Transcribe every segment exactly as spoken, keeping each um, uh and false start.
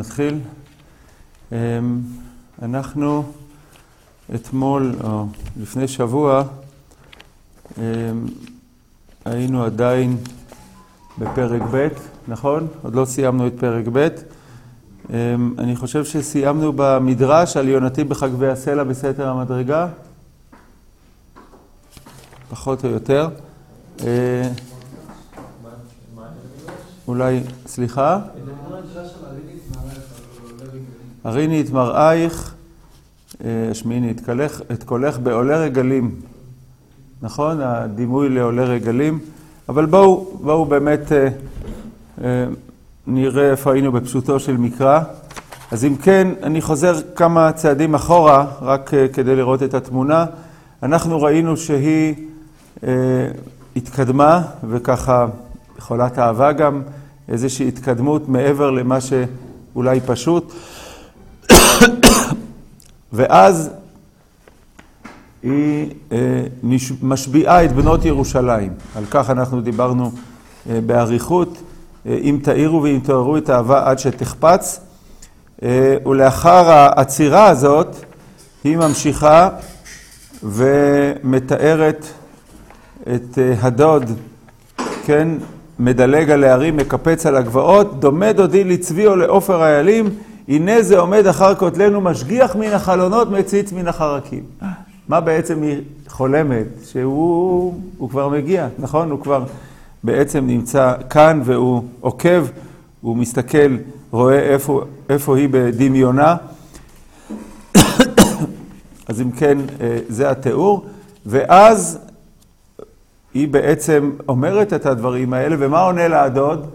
נתחיל. אנחנו אתמול, או לפני שבוע, היינו עדיין בפרק ב', נכון? עוד לא סיימנו את פרק ב'. אני חושב שסיימנו במדרש על יונתי בחגבי הסלע בסתר המדרגה, פחות או יותר. אולי, סליחה? הריני את מראייך, השמיעיני את קולך בעולי רגלים. נכון? הדימוי לעולי רגלים. אבל בואו, בואו באמת נראה איפה היינו בפשוטו של מקרא. אז אם כן, אני חוזר כמה צעדים אחורה, רק כדי לראות את התמונה. אנחנו ראינו שהיא התקדמה, וככה יכולת אהבה גם, איזושהי התקדמות מעבר למה שאולי פשוט. ואז היא משביעה את בנות ירושלים. על כך אנחנו דיברנו באריכות. אם תאירו ואם תארו את האהבה עד שתחפץ. ולאחר העצירה הזאת, היא ממשיכה ומתארת את הדוד, כן, מדלג על הערים, מקפץ על הגבעות, דומה דודי לצבי או לעופר איילים, הנה זה עומד אחר כותלנו, משגיח מן החלונות, מציץ מן החרקים. מה בעצם היא חולמת? שהוא הוא כבר מגיע, נכון? הוא כבר בעצם נמצא כאן והוא עוקב, הוא מסתכל, רואה איפה, איפה היא בדמיונה. אז אם כן, זה התיאור. ואז היא בעצם אומרת את הדברים האלה, ומה עונה לה הדוד?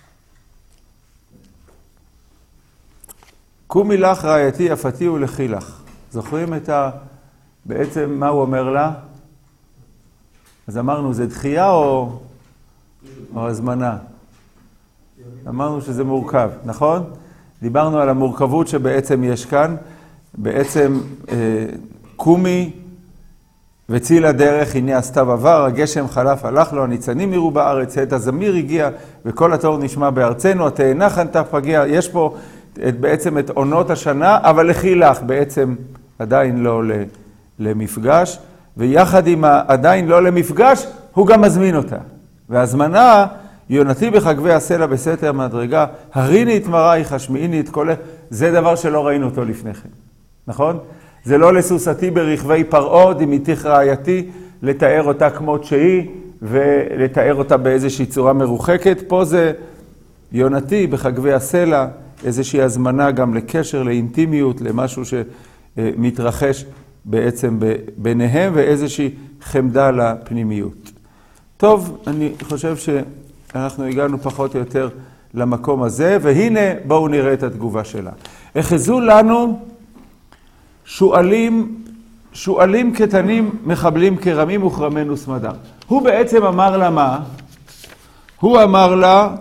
קומי לך רעייתי יפתי ולכי לך. זוכרים את ה... בעצם מה הוא אומר לה? אז אמרנו, זה דחייה או, או הזמנה? אמרנו שזה מורכב, נכון? דיברנו על המורכבות שבעצם יש כאן. בעצם אה, קומי וצי לדרך, הנה הסתיו עבר, הגשם חלף הלך לו, הניצנים יראו בארץ, עת הזמיר הגיע וכל התור נשמע בארצנו, התאנה חנתה פגיע. יש פה את, בעצם את עונות השנה, אבל לכי לך בעצם עדיין לא למפגש, ויחד עם עדיין לא למפגש, הוא גם מזמין אותה. והזמנה, יונתי בחגבי הסלע בסתר מדרגה, הריני את מראייך, השמיעיני את קולך, זה דבר שלא ראינו אותו לפני כן, נכון? זה לא לסוסתי ברכבי פרעה, דמיתיך רעייתי, לתאר אותה כמות שהיא, ולתאר אותה באיזושהי צורה מרוחקת. פה זה יונתי בחגבי הסלע, איזושהי הזמנה גם לקשר, לאינטימיות, למשהו שמתרחש בעצם ביניהם, ואיזושהי חמדה לפנימיות. טוב, אני חושב שאנחנו הגענו פחות או יותר למקום הזה, והנה בואו נראה את התגובה שלה. החזו לנו שואלים, שואלים קטנים, מחבלים כרמים וכרמנו סמדר. הוא בעצם אמר לה מה? הוא אמר לה,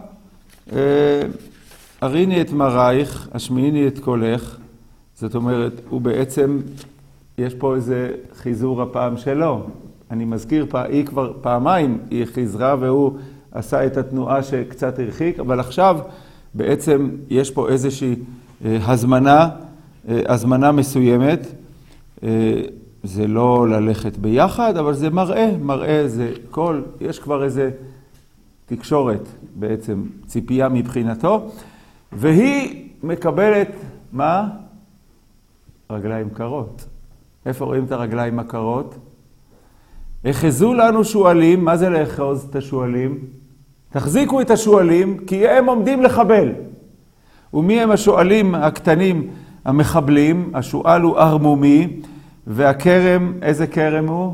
הריני את מראייך, השמיעיני את קולך. זאת אומרת, הוא בעצם, יש פה איזה חיזור הפעם שלו. אני מזכיר, היא כבר פעמיים היא חיזרה והוא עשה את התנועה שקצת הרחיק, אבל עכשיו בעצם יש פה איזושהי הזמנה, הזמנה מסוימת. זה לא ללכת ביחד, אבל זה מראה, מראה זה כל, יש כבר איזה תקשורת בעצם, ציפייה מבחינתו, והיא מקבלת, מה? רגליים קרות. איפה רואים את הרגליים הקרות? החזו לנו שואלים, מה זה לאחוז את השואלים? תחזיקו את השואלים, כי הם עומדים לחבל. ומי הם השואלים הקטנים המחבלים? השואל הוא ארמומי, והכרם, איזה כרם הוא?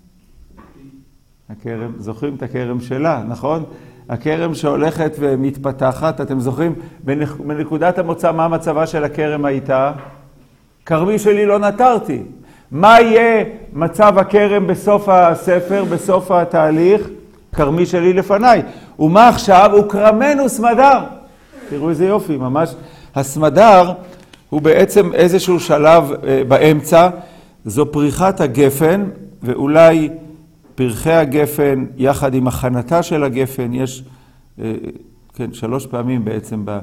הכרם, זוכרים את הכרם שלה, נכון? הכרם שהולכת ומתפתחת, אתם זוכרים? בנקודת המוצא, מה המצבה של הכרם הייתה? כרמי שלי לא נטרתי. מה יהיה מצב הכרם בסוף הספר, בסוף התהליך? כרמי שלי לפניי. ומה עכשיו? הוא כרמנו סמדר. תראו איזה יופי, ממש. הסמדר הוא בעצם איזשהו שלב באמצע, זו פריחת הגפן, ואולי פרחי הגפן יחד עם הכנתה של הגפן, יש כן, שלוש פעמים בעצם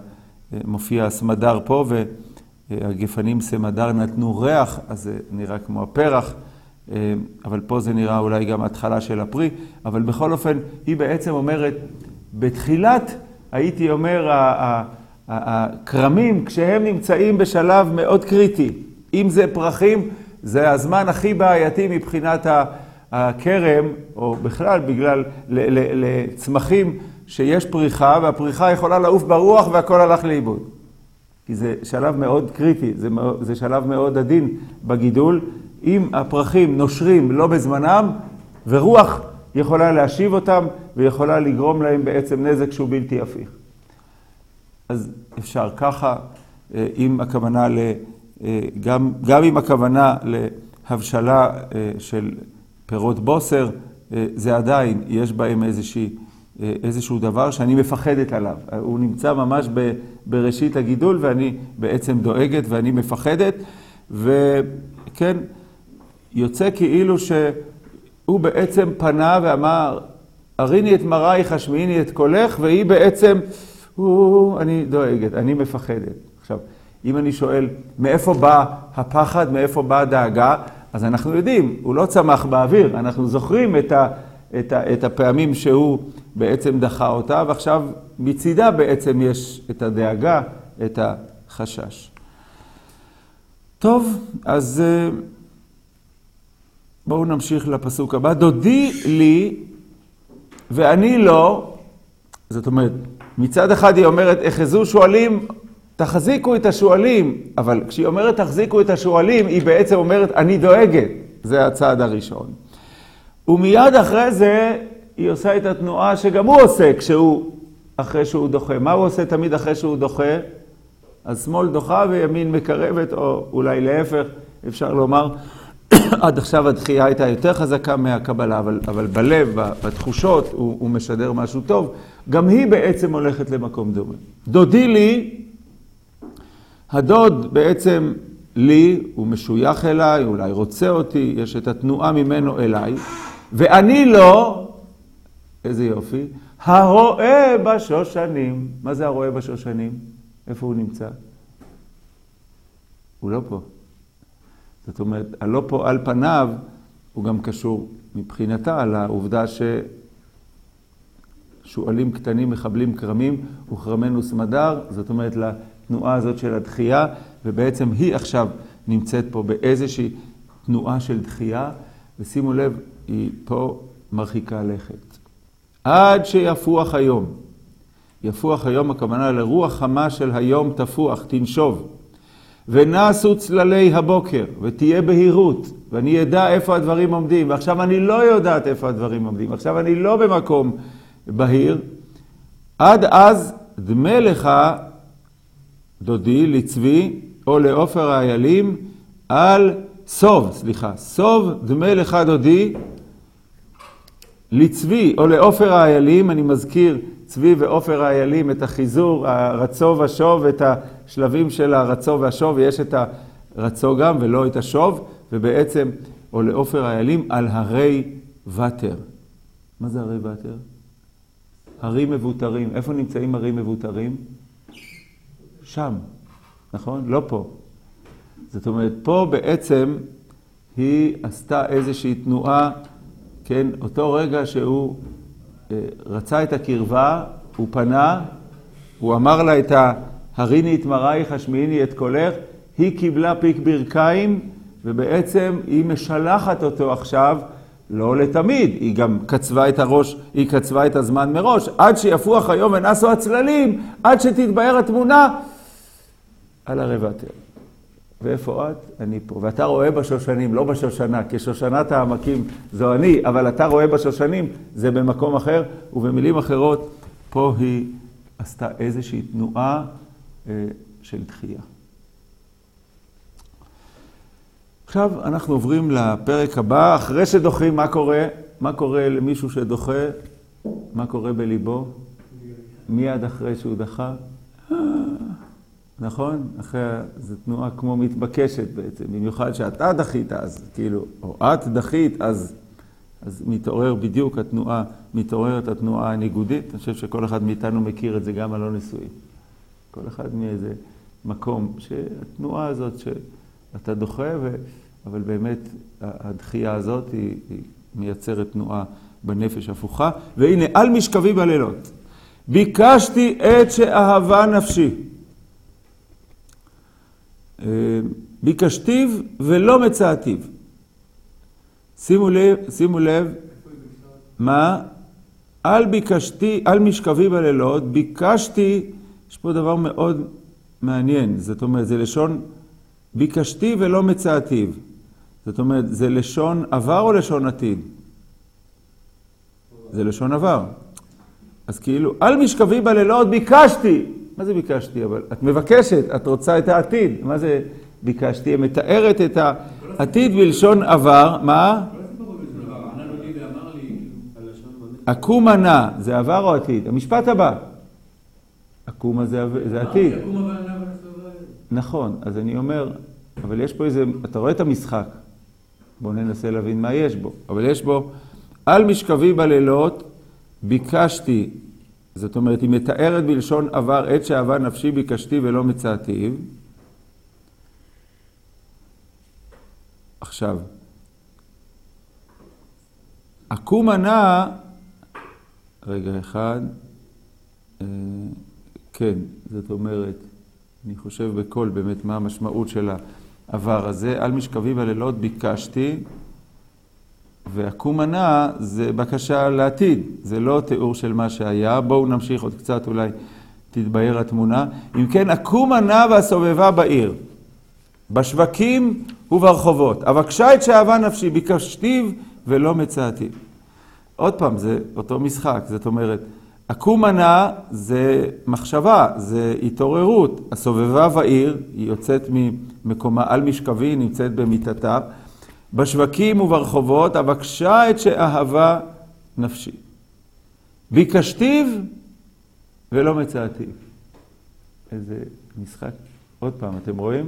מופיע הסמדר פה, והגפנים סמדר נתנו ריח, אז זה נראה כמו הפרח, אבל פה זה נראה אולי גם התחלה של הפרי, אבל בכל אופן היא בעצם אומרת, בתחילת הייתי אומר, הקרמים כשהם נמצאים בשלב מאוד קריטי, אם זה פרחים, זה הזמן הכי בעייתי מבחינת הכרם, או בכלל בגלל לצמחים שיש פריחה, והפריחה יכולה לעוף ברוח והכל הלך לאיבוד. כי זה שלב מאוד קריטי, זה, זה שלב מאוד עדין בגידול. אם הפרחים נושרים לא בזמנם, ורוח יכולה להשיב אותם, ויכולה לגרום להם בעצם נזק שהוא בלתי הפיך. אז אפשר ככה, עם הכוונה ל... גם, גם עם הכוונה להבשלה של פירות בוסר, זה עדיין, יש בהם איזושהי, איזשהו דבר שאני מפחדת עליו. הוא נמצא ממש ב, בראשית הגידול, ואני בעצם דואגת ואני מפחדת, וכן, יוצא כאילו שהוא בעצם פנה ואמר, הריני את מראייך, השמיעיני את קולך, והיא בעצם, הוא, אני דואגת, אני מפחדת. עכשיו, אם אני שואל, מאיפה בא הפחד, מאיפה בא הדאגה, אז אנחנו יודעים, הוא לא צמח באוויר, אנחנו זוכרים את, ה, את, ה, את הפעמים שהוא בעצם דחה אותה, ועכשיו מצידה בעצם יש את הדאגה, את החשש. טוב, אז בואו נמשיך לפסוק הבא. דודי לי ואני לא, זאת אומרת, מצד אחד היא אומרת, אחזו שואלים, תחזיקו את השואלים, אבל כשהיא אומרת תחזיקו את השואלים, היא בעצם אומרת אני דואגת. זה הצעד הראשון. ומיד אחרי זה היא עושה את התנועה שגם הוא עושה כשהוא, אחרי שהוא דוחה. מה הוא עושה תמיד אחרי שהוא דוחה? אז שמאל דוחה וימין מקרבת, או אולי להפך, אפשר לומר, עד עכשיו הדחייה הייתה יותר חזקה מהקבלה, אבל, אבל בלב, בתחושות, הוא, הוא משדר משהו טוב. גם היא בעצם הולכת למקום דומה. דודי לי, הדוד בעצם לי, הוא משוייך אליי, אולי רוצה אותי, יש את התנועה ממנו אליי, ואני לא, איזה יופי, הרואה בשושנים. מה זה הרואה בשושנים? איפה הוא נמצא? הוא לא פה. זאת אומרת, הלא פה על פניו, הוא גם קשור מבחינתה על העובדה ששואלים קטנים מחבלים קרמים, וכרמנו סמדר, זאת אומרת לתנועה הזאת של הדחייה, ובעצם היא עכשיו נמצאת פה באיזושהי תנועה של דחייה, ושימו לב, היא פה מרחיקה לכת. עד שיפוח היום. יפוח היום הכוונה לרוח חמה של היום תפוח, תנשוב. ונסו צללי הבוקר, ותהיה בהירות, ואני ידע איפה הדברים עומדים, ועכשיו אני לא יודעת איפה הדברים עומדים, עכשיו אני לא במקום בהיר. עד אז דמה לך, דודי, לצבי, או לעופר האיילים, על סוב, סליחה, סוב דמה לך דודי, לצבי, או לעופר האיילים, אני מזכיר, צבי ועופר האיילים, את החיזור, הרצו והשוב, את השלבים של הרצו והשוב, ויש את הרצו גם ולא את השוב, ובעצם, או לעופר האיילים, על הרי ותר. מה זה הרי ותר? הרים מבוטרים. איפה נמצאים הרים מבוטרים? שם, נכון? לא פה. זאת אומרת, פה בעצם היא עשתה איזושהי תנועה, כן, אותו רגע שהוא רצה את הקרבה, הוא פנה, הוא אמר לה את הריני את מראייך, השמיעיני את קולך, היא קיבלה פיק ברכיים, ובעצם היא משלחת אותו עכשיו, לא לתמיד, היא גם קצבה את הראש, היא קצבה את הזמן מראש, עד שיפוח היום ונסו הצללים, עד שתתבהר התמונה, על הרי ותר. ואיפה את? אני פה. ואתה רואה בשושנים, לא בשושנה, כי שושנת העמקים זו אני, אבל אתה רואה בשושנים, זה במקום אחר, ובמילים אחרות, פה היא עשתה איזושהי תנועה אה, של דחייה. עכשיו אנחנו עוברים לפרק הבא, אחרי שדוחים, מה קורה? מה קורה למישהו שדוחה? מה קורה בליבו? מיד אחרי שהוא דחה? נכון? אחרי, זו תנועה כמו מתבקשת בעצם, במיוחד שאתה דחית, אז כאילו, או את דחית, אז, אז מתעורר בדיוק התנועה, מתעוררת התנועה הניגודית. אני חושב שכל אחד מאיתנו מכיר את זה גם הלא נשואים. כל אחד מאיזה מקום, שהתנועה הזאת שאתה דוחה, ו... אבל באמת הדחייה הזאת היא, היא מייצרת תנועה בנפש הפוכה. והנה, על משכבי בלילות. ביקשתי את שאהבה נפשי. ביקשתיו ולא מצאתיו. שימו לב, שימו לב, מה? על ביקשתי, על משכבי בלילות, ביקשתי, יש פה דבר מאוד מעניין, זאת אומרת, זה לשון ביקשתי ולא מצאתיו. זאת אומרת, זה לשון עבר או לשון עתיד? זה לשון עבר. אז כאילו, על משכבי בלילות ביקשתי. מה זה ביקשתי? אבל את מבקשת, את רוצה את העתיד. מה זה ביקשתי? היא מתארת את העתיד בלשון עבר. מה? עקומה נא, זה עבר או עתיד? המשפט הבא. עקומה זה, זה עתיד. נכון, אז אני אומר, אבל יש פה איזה, אתה רואה את המשחק. בואו ננסה להבין מה יש בו. אבל יש בו, על משכבי בלילות ביקשתי, זאת אומרת, היא מתארת בלשון עבר, עת שאהבה נפשי ביקשתי ולא מצאתיו. עכשיו, עקומה נא, רגע אחד, אה, כן, זאת אומרת, אני חושב בכל באמת מה המשמעות של העבר הזה. על משכבי בלילות ביקשתי, ועקומה נא זה בקשה לעתיד, זה לא תיאור של מה שהיה. בואו נמשיך עוד קצת, אולי תתבהר התמונה. אם כן, עקומה נא והסובבה בעיר, בשווקים וברחובות. אבקשה את שאהבה נפשי, ביקשתיו ולא מצאתיו. עוד פעם, זה אותו משחק, זאת אומרת, עקומה נא זה מחשבה, זה התעוררות. הסובבה בעיר, היא יוצאת ממקומה על משכבי, נמצאת במיטתה. בשווקים וברחובות, אבקשה את שאהבה נפשי. ביקשתיו ולא מצאתיו. איזה משחק. עוד פעם, אתם רואים?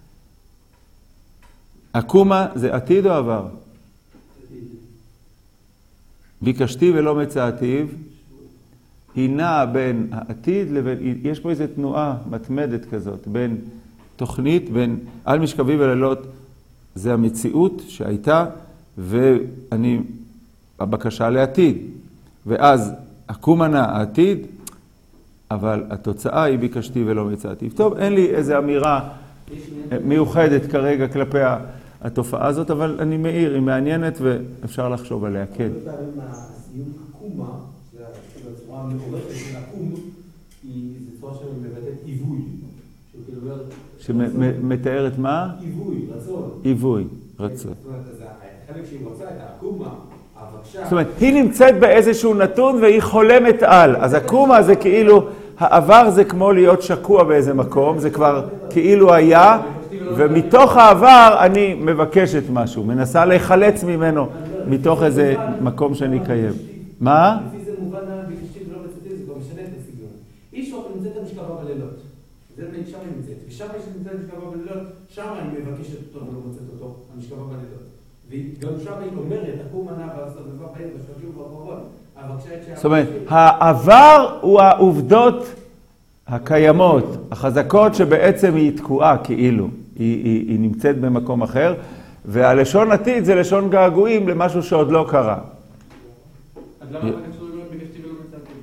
עקומה זה עתיד או עבר? ביקשתי ולא מצאתיו, היא נעה בין העתיד לבין, יש פה איזו תנועה מתמדת כזאת, בין תוכנית, בין על משכבי בלילות, זה המציאות שהייתה, ואני, הבקשה לעתיד. ואז עקומה נא העתיד, אבל התוצאה היא ביקשתי ולא מצאתיו. טוב, אין לי איזו אמירה מיוחדת כרגע כלפי התופעה הזאת, אבל אני מעיר, היא מעניינת ואפשר לחשוב עליה, כן. הסיום עקומה, הצורה המעורפת של עקום, זו צורה שמבטאת עיווי. שמתארת מה? עיווי, רצון. עיווי, רצון. זאת אומרת, החלק שהיא רוצה את העקומה, הבקשה... זאת אומרת, היא נמצאת באיזשהו נתון והיא חולמת על. אז עקומה זה כאילו, העבר זה כמו להיות שקוע באיזה מקום, זה כבר כאילו היה, ומתוך העבר אני מבקשת משהו, מנסה להיחלץ ממנו, מתוך איזה מקום שאני קיים. מה? לפי זה מובן ביקשתי ולא מצאתי, זה כבר משנה את הסגנון. איש אופן נמצאת המשכבה בלילות. זה שם היא נמצאת. ושם יש נמצאת המשכבה בלילות, שם אני מבקשת אותו ולא מוצאת אותו, המשכבה בלילות. וגם שם היא אומרת, עקומה נא והסובבה בעיר בשווקים וברחובות. זאת אומרת, העבר הוא העובדות הקיימות, החזקות שבעצם היא תקועה כאילו. היא, היא, היא נמצאת במקום אחר, והלשון עתיד זה לשון געגועים למשהו שעוד לא קרה. אז למה אתה קשור להיות ביקשתי ולא מצאתיו?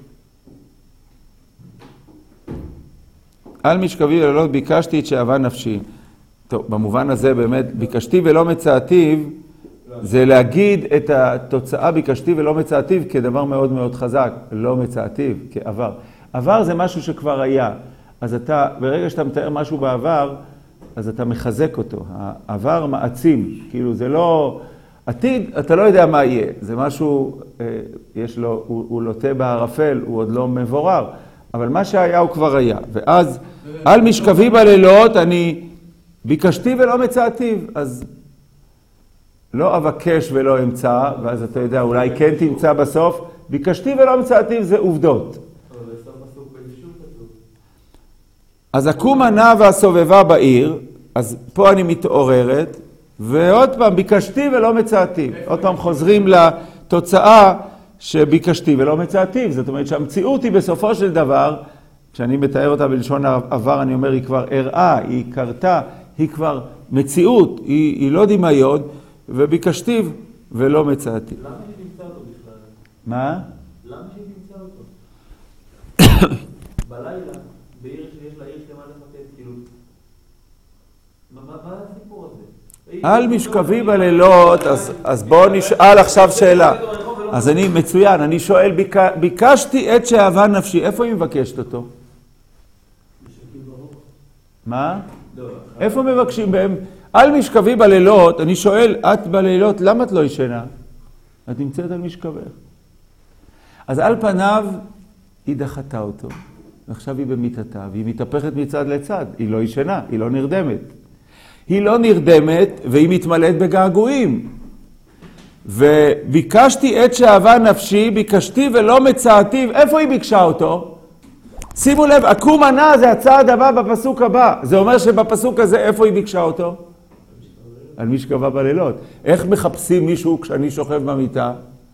על משכבי בלילות ביקשתי את שאהבה נפשי. טוב, במובן הזה באמת, ביקשתי ולא מצאתיו, זה להגיד את התוצאה ביקשתי ולא מצאתיו כדבר מאוד מאוד חזק, לא מצאתיו, כעבר. עבר זה משהו שכבר היה. אז אתה, ברגע שאתה מתאר משהו בעבר, אז אתה מחזק אותו. העבר מעצים, כאילו זה לא... עתיד, אתה לא יודע מה יהיה. זה משהו, יש לו, הוא, הוא לוטה בערפל, הוא עוד לא מבורר. אבל מה שהיה הוא כבר היה. ואז, על משכבי בלילות, אני ביקשתי ולא מצאתיו. אז לא אבקש ולא אמצא, ואז אתה יודע, אולי כן תמצא בסוף. ביקשתי ולא מצאתיו זה עובדות. אז עקומה נא והסובבה בעיר, אז פה אני מתעוררת, ועוד פעם ביקשתי ולא מצאתיו. עוד פעם חוזרים לתוצאה שביקשתי ולא מצאתיו. זאת אומרת שהמציאות היא בסופו של דבר כשאני מתאר אותה בלשון העבר, אני אומר, היא כבר הראה, היא קרתה, היא כבר מציאות, היא, היא לא דמיון, וביקשתיו ולא מצאתי. למה שהיא תמצא אותו בכלל? מה? למה שהיא תמצא אותו? בלילה, בעיר שיש לה עיר שלמה לפקד, כאילו... מה הסיפור הזה? על משכבי בלילות, אז, אז בואו נשאל עכשיו שאלה. אז אני מצוין, אני שואל, ביק, ביקשתי את שאהבה נפשי, איפה היא מבקשת אותו? מה? איפה מבקשים בהם? על משכבי בלילות, אני שואל, את בלילות, למה את לא ישנה? את נמצאת על משכבך. אז על פניו, היא דחתה אותו, ועכשיו היא במיטתה, והיא מתהפכת מצד לצד, היא לא ישנה, היא לא נרדמת. היא לא נרדמת, והיא מתמלאת בגעגועים. וביקשתי את שאהבה נפשי, ביקשתי ולא מצאתיו. איפה היא ביקשה אותו? שימו לב, עקום ענה זה הצעד הבא בפסוק הבא. זה אומר שבפסוק הזה, איפה היא ביקשה אותו? על משכבה בלילות. איך מחפשים מישהו כשאני שוכב במיטה?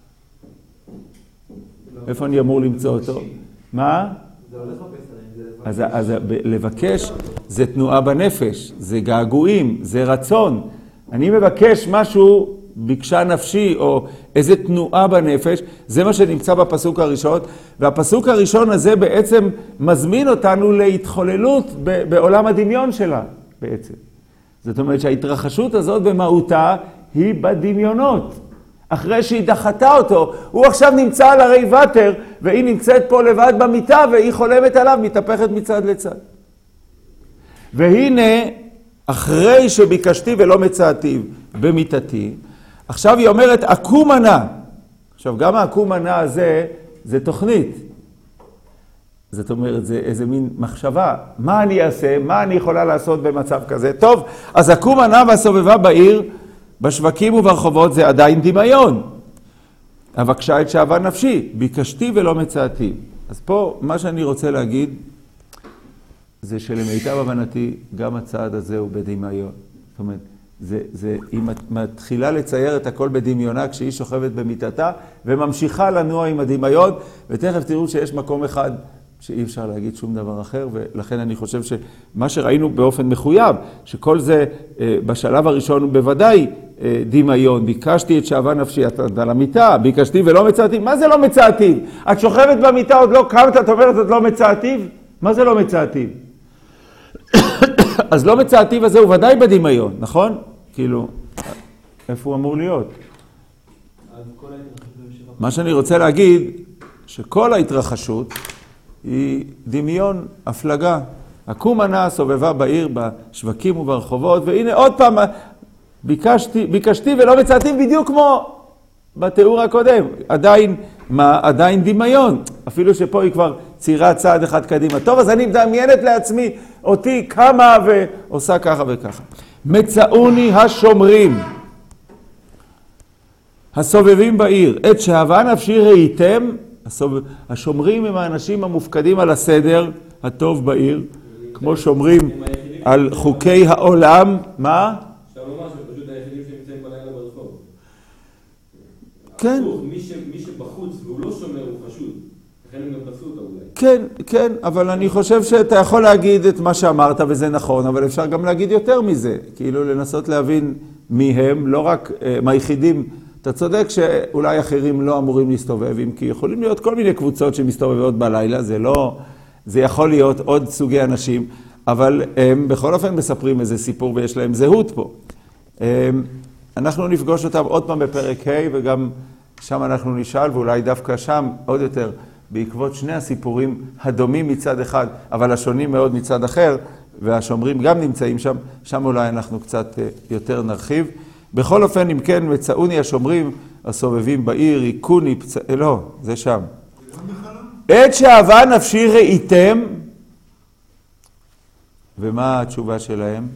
איפה אני אמור למצוא אותו? מה? זה הולך לחפש אז, אז לבקש זה תנועה בנפש, זה געגועים, זה רצון. אני מבקש משהו, ביקשה נפשי, או איזה תנועה בנפש, זה מה שנמצא בפסוק הראשון, והפסוק הראשון הזה בעצם מזמין אותנו להתחוללות בעולם הדמיון שלה, בעצם. זאת אומרת שההתרחשות הזאת במהותה היא בדמיונות. אחרי שהיא דחתה אותו, הוא עכשיו נמצא על הרי וטר, והיא נמצאת פה לבד במיטה, והיא חולמת עליו, מתהפכת מצד לצד. והנה, אחרי שביקשתי ולא מצאתי במיטתי, עכשיו היא אומרת, עקום ענה. עכשיו, גם העקום ענה הזה, זה תוכנית. זאת אומרת, זה איזה מין מחשבה. מה אני אעשה? מה אני יכולה לעשות במצב כזה? טוב, אז עקום ענה והסובבה בעיר, בשווקים וברחובות זה עדיין דמיון. אבקשה את שאהבה נפשי, ביקשתי ולא מצאתי. אז פה מה שאני רוצה להגיד, זה שלמיטב הבנתי, גם הצעד הזה הוא בדמיון. זאת אומרת, זה, זה, היא מתחילה לצייר את הכל בדמיונה כשהיא שוכבת במיטתה, וממשיכה לנוע עם הדמיון, ותכף תראו שיש מקום אחד שאי אפשר להגיד שום דבר אחר, ולכן אני חושב שמה שראינו באופן מחויב, שכל זה בשלב הראשון הוא בוודאי דמיון. ביקשתי את שאהבה נפשי, את על המיטה, ביקשתי ולא מצאתי. מה זה לא מצאתי? את שוכבת במיטה, עוד לא קמת, את אומרת את לא מצאתי? מה זה לא מצאתי? אז לא מצאתי הזה הוא ודאי בדמיון, נכון? כאילו, איפה הוא אמור להיות? מה שאני רוצה להגיד, שכל ההתרחשות היא דמיון, הפלגה. עקום ענה סובבה בעיר, בשווקים וברחובות, והנה עוד פעם, ביקשתי, ביקשתי ולא מצאתי בדיוק כמו בתיאור הקודם. עדיין, מה? עדיין דמיון. אפילו שפה היא כבר ציירה צעד אחד קדימה. טוב, אז אני מדמיינת לעצמי, אותי קמה ועושה ככה וככה. מצאוני השומרים, הסובבים בעיר, את שאהבה נפשי ראיתם, השומרים הם האנשים המופקדים על הסדר הטוב בעיר, כמו שומרים על חוקי העולם. מה? אפשר לומר שפשוט היחידים שנמצאים בלילה ברחוב. כן. מי שבחוץ והוא לא שומר הוא חשוד. לכן הם גם פסו אותה אולי. כן, כן, אבל אני חושב שאתה יכול להגיד את מה שאמרת וזה נכון, אבל אפשר גם להגיד יותר מזה. כאילו לנסות להבין מי הם, לא רק מהיחידים. אתה צודק שאולי אחרים לא אמורים להסתובב, אם כי יכולים להיות כל מיני קבוצות שמסתובבות בלילה, זה לא, זה יכול להיות עוד סוגי אנשים, אבל הם בכל אופן מספרים איזה סיפור ויש להם זהות פה. אנחנו נפגוש אותם עוד פעם בפרק ה' וגם שם אנחנו נשאל, ואולי דווקא שם עוד יותר, בעקבות שני הסיפורים הדומים מצד אחד, אבל השונים מאוד מצד אחר, והשומרים גם נמצאים שם, שם אולי אנחנו קצת יותר נרחיב. בכל אופן, אם כן, מצאוני השומרים הסובבים בעיר, עיקוני פצע... לא, זה שם. את שאהבה נפשי ראיתם, ומה התשובה שלהם?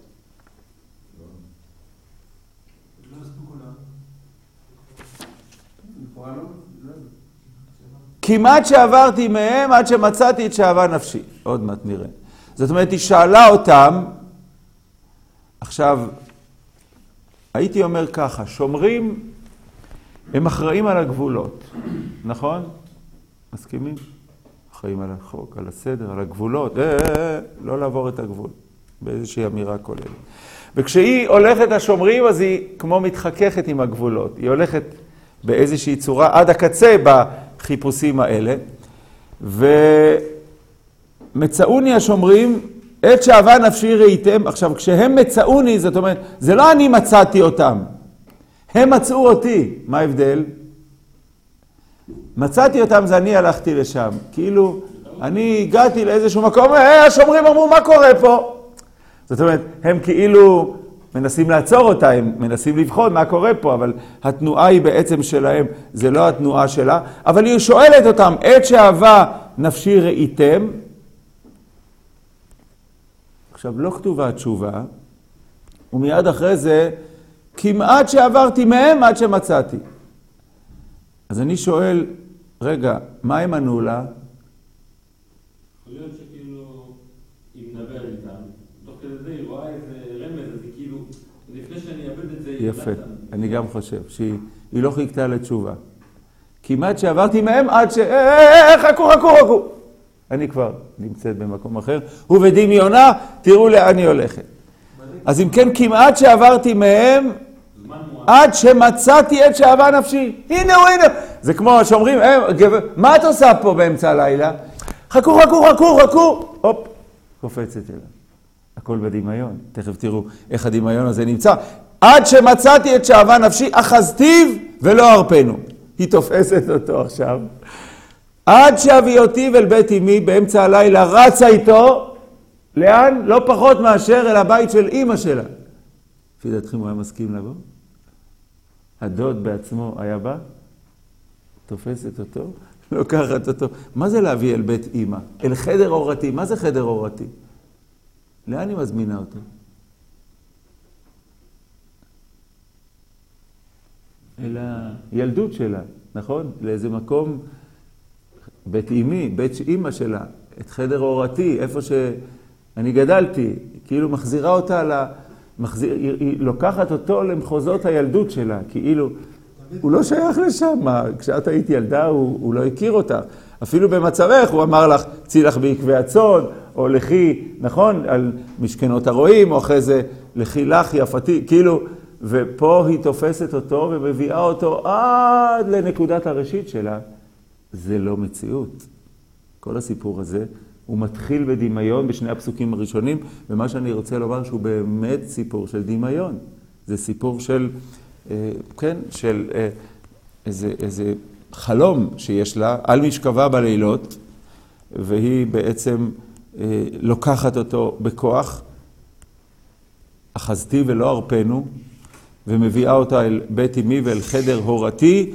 כמעט שעברתי מהם עד שמצאתי את שאהבה נפשי. עוד מעט נראה. זאת אומרת, היא שאלה אותם, עכשיו, הייתי אומר ככה, שומרים הם אחראים על הגבולות, נכון? מסכימים? אחראים על החוק, על הסדר, על הגבולות, אה, אה, אה, לא לעבור את הגבול, באיזושהי אמירה כוללת. וכשהיא הולכת השומרים, אז היא כמו מתחככת עם הגבולות. היא הולכת באיזושהי צורה עד הקצה בחיפושים האלה. ומצאוני השומרים, עת שאהבה נפשי ראיתם. עכשיו, כשהם מצאוני, זאת אומרת, זה לא אני מצאתי אותם. הם מצאו אותי. מה ההבדל? מצאתי אותם, זה אני הלכתי לשם. כאילו, אני הגעתי לאיזשהו מקום, אה, השומרים אמרו, מה קורה פה? זאת אומרת, הם כאילו מנסים לעצור אותה, הם מנסים לבחון מה קורה פה, אבל התנועה היא בעצם שלהם, זה לא התנועה שלה. אבל היא שואלת אותם, עת שאהבה נפשי ראיתם. עכשיו, לא כתובה התשובה, ומיד אחרי זה, כמעט שעברתי מהם עד שמצאתי. אז אני שואל, רגע, מה הם ענו לה? יכול להיות שכאילו, היא מדברת איתם, תוך כדי זה היא רואה איזה רמז, זה כאילו, לפני שאני אאבד את זה, היא יפה, אני גם חושב שהיא לא חיכתה לתשובה. כמעט שעברתי מהם עד ש... חכו, חכו, חכו. אני כבר נמצאת במקום אחר, ובדמיונה, תראו לאן היא הולכת. אז אם כן, כמעט שעברתי מהם, עד שמצאתי את שאהבה נפשי. הנה הוא, הנה. זה כמו שאומרים, מה את עושה פה באמצע הלילה? חכו, חכו, חכו, חכו. הופ, קופצת אליו. הכל בדמיון. תכף תראו איך הדמיון הזה נמצא. עד שמצאתי את שאהבה נפשי, אחזתיו ולא הרפנו. היא תופסת אותו עכשיו. עד שאביותיו אל בית אמי באמצע הלילה רצה איתו, לאן? לא פחות מאשר אל הבית של אמא שלה. לפי דעתכם הוא היה מסכים לבוא? הדוד בעצמו היה בא? תופסת אותו? לוקחת אותו. מה זה להביא אל בית אמא? אל חדר אורתי. מה זה חדר אורתי? לאן היא מזמינה אותו? אל הילדות שלה, נכון? לאיזה מקום, בית אמי, בית אמא שלה, את חדר אורתי, איפה שאני גדלתי, כאילו מחזירה אותה ל... מחזיר, היא, היא לוקחת אותו למחוזות הילדות שלה, כאילו, הוא לא שייך לשם, מה, כשאת היית ילדה הוא, הוא לא הכיר אותך. אפילו במצבך הוא אמר לך, צי לך בעקבי הצאן, או לכי, נכון, על משכנות הרועים, או אחרי זה, לכי לך יפתי, כאילו, ופה היא תופסת אותו ומביאה אותו עד לנקודת הראשית שלה. זה לא מציאות. כל הסיפור הזה, הוא מתחיל בדמיון בשני הפסוקים הראשונים, ומה שאני רוצה לומר שהוא באמת סיפור של דמיון. זה סיפור של, אה, כן, של אה, איזה, איזה חלום שיש לה על משכבה בלילות, והיא בעצם אה, לוקחת אותו בכוח, אחזתי ולא הרפנו, ומביאה אותה אל בית אמי ואל חדר הורתי,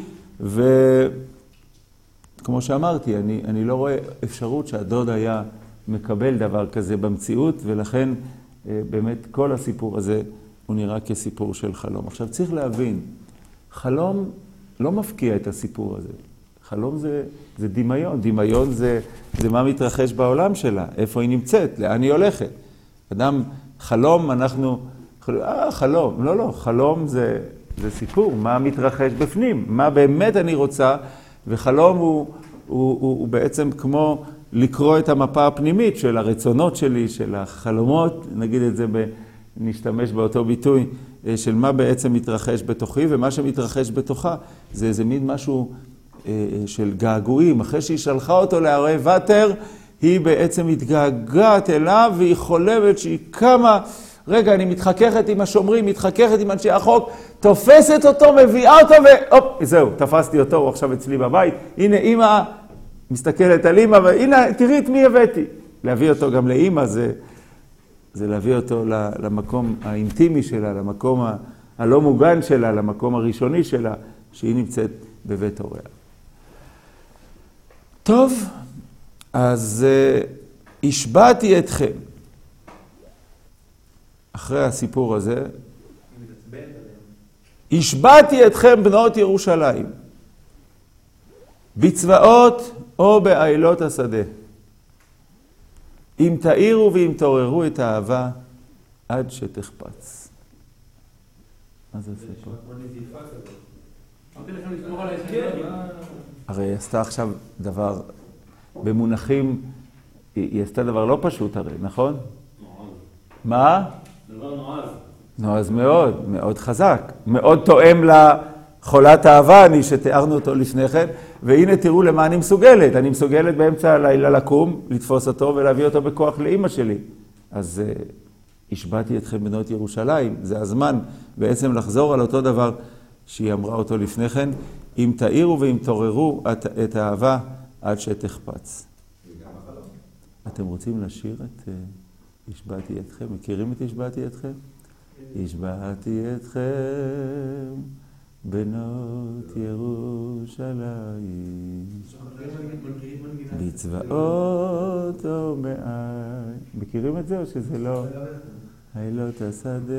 וכמו שאמרתי, אני, אני לא רואה אפשרות שהדוד היה מקבל דבר כזה במציאות, ולכן באמת כל הסיפור הזה הוא נראה כסיפור של חלום. עכשיו צריך להבין, חלום לא מפקיע את הסיפור הזה. חלום זה, זה דמיון, דמיון זה, זה מה מתרחש בעולם שלה, איפה היא נמצאת, לאן היא הולכת. אדם, חלום אנחנו... אה, חלום. לא, לא, חלום זה, זה סיפור, מה מתרחש בפנים, מה באמת אני רוצה, וחלום הוא, הוא, הוא, הוא בעצם כמו לקרוא את המפה הפנימית של הרצונות שלי, של החלומות, נגיד את זה, ב, נשתמש באותו ביטוי, של מה בעצם מתרחש בתוכי, ומה שמתרחש בתוכה, זה איזה מין משהו של געגועים. אחרי שהיא שלחה אותו להרי ותר, היא בעצם מתגעגעת אליו, והיא חולמת שהיא קמה, רגע, אני מתחככת עם השומרים, מתחככת עם אנשי החוק, תופסת אותו, מביאה אותו, והופ, זהו, תפסתי אותו, הוא עכשיו אצלי בבית. הנה, אמא מסתכלת על אמא, והנה, תראי את מי הבאתי. להביא אותו גם לאמא, זה, זה להביא אותו למקום האינטימי שלה, למקום ה, הלא מוגן שלה, למקום הראשוני שלה, שהיא נמצאת בבית הוריה. טוב, אז uh, השבעתי אתכם. אחרי הסיפור הזה, השבעתי אתכם בנות ירושלים, בצבאות או בעילות השדה, אם תאירו ואם תעוררו את האהבה עד שתחפץ. מה זה הסיפור? אמרתי לכם לשמור על ההסכם. הרי עשתה עכשיו דבר במונחים, היא, היא עשתה דבר לא פשוט הרי, נכון? נועז. מה? דבר נועז. נועז מאוד, מאוד חזק. מאוד תואם לחולת אהבה, אני שתיארנו אותו לפני כן, והנה תראו למה אני מסוגלת. אני מסוגלת באמצע הלילה לקום, לתפוס אותו ולהביא אותו בכוח לאמא שלי. אז uh, השבעתי אתכם בנות ירושלים, זה הזמן בעצם לחזור על אותו דבר שהיא אמרה אותו לפני כן, אם תאירו ואם תוררו את, את האהבה עד שתחפץ. אתם רוצים לשיר את uh, השבעתי אתכם? מכירים את השבעתי אתכם? השבעתי אתכם בנות ירושלים בצבאות ומעי. מכירים את זה או שזה לא? הילות השדה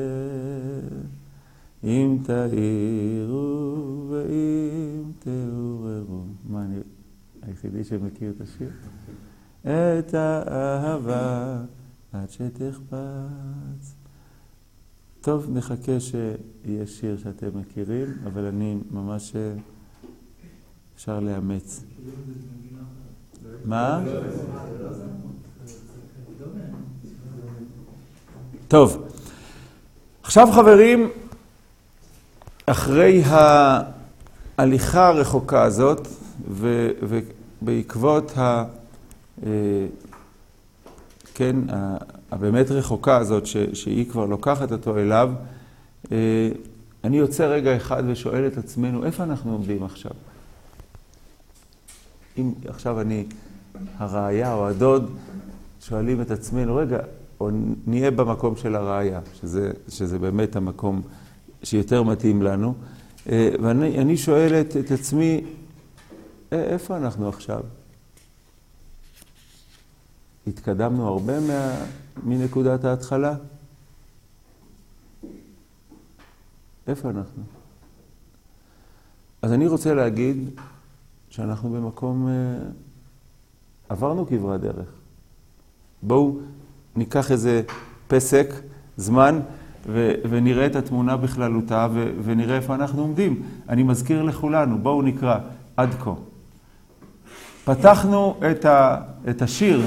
אם תאירו ואם תעוררו. מה, אני היחידי שמכיר את השיר? את האהבה עד שתחפץ. טוב, נחכה שיהיה שיר שאתם מכירים, אבל אני ממש אפשר לאמץ. מה? טוב, עכשיו חברים, אחרי ההליכה הרחוקה הזאת, ובעקבות ה... כן, הבאמת רחוקה הזאת ש, שהיא כבר לוקחת אותו אליו, אני יוצא רגע אחד ושואל את עצמנו, איפה אנחנו עומדים עכשיו? אם עכשיו אני, הרעיה או הדוד, שואלים את עצמנו, רגע, או נהיה במקום של הרעיה, שזה, שזה באמת המקום שיותר מתאים לנו, ואני אני שואל את, את עצמי, איפה אנחנו עכשיו? התקדמנו הרבה מה, מנקודת ההתחלה? איפה אנחנו? אז אני רוצה להגיד שאנחנו במקום, עברנו כברת דרך. בואו ניקח איזה פסק, זמן, ו, ונראה את התמונה בכללותה, ו, ונראה איפה אנחנו עומדים. אני מזכיר לכולנו, בואו נקרא עד כה. פתחנו את, ה, את השיר,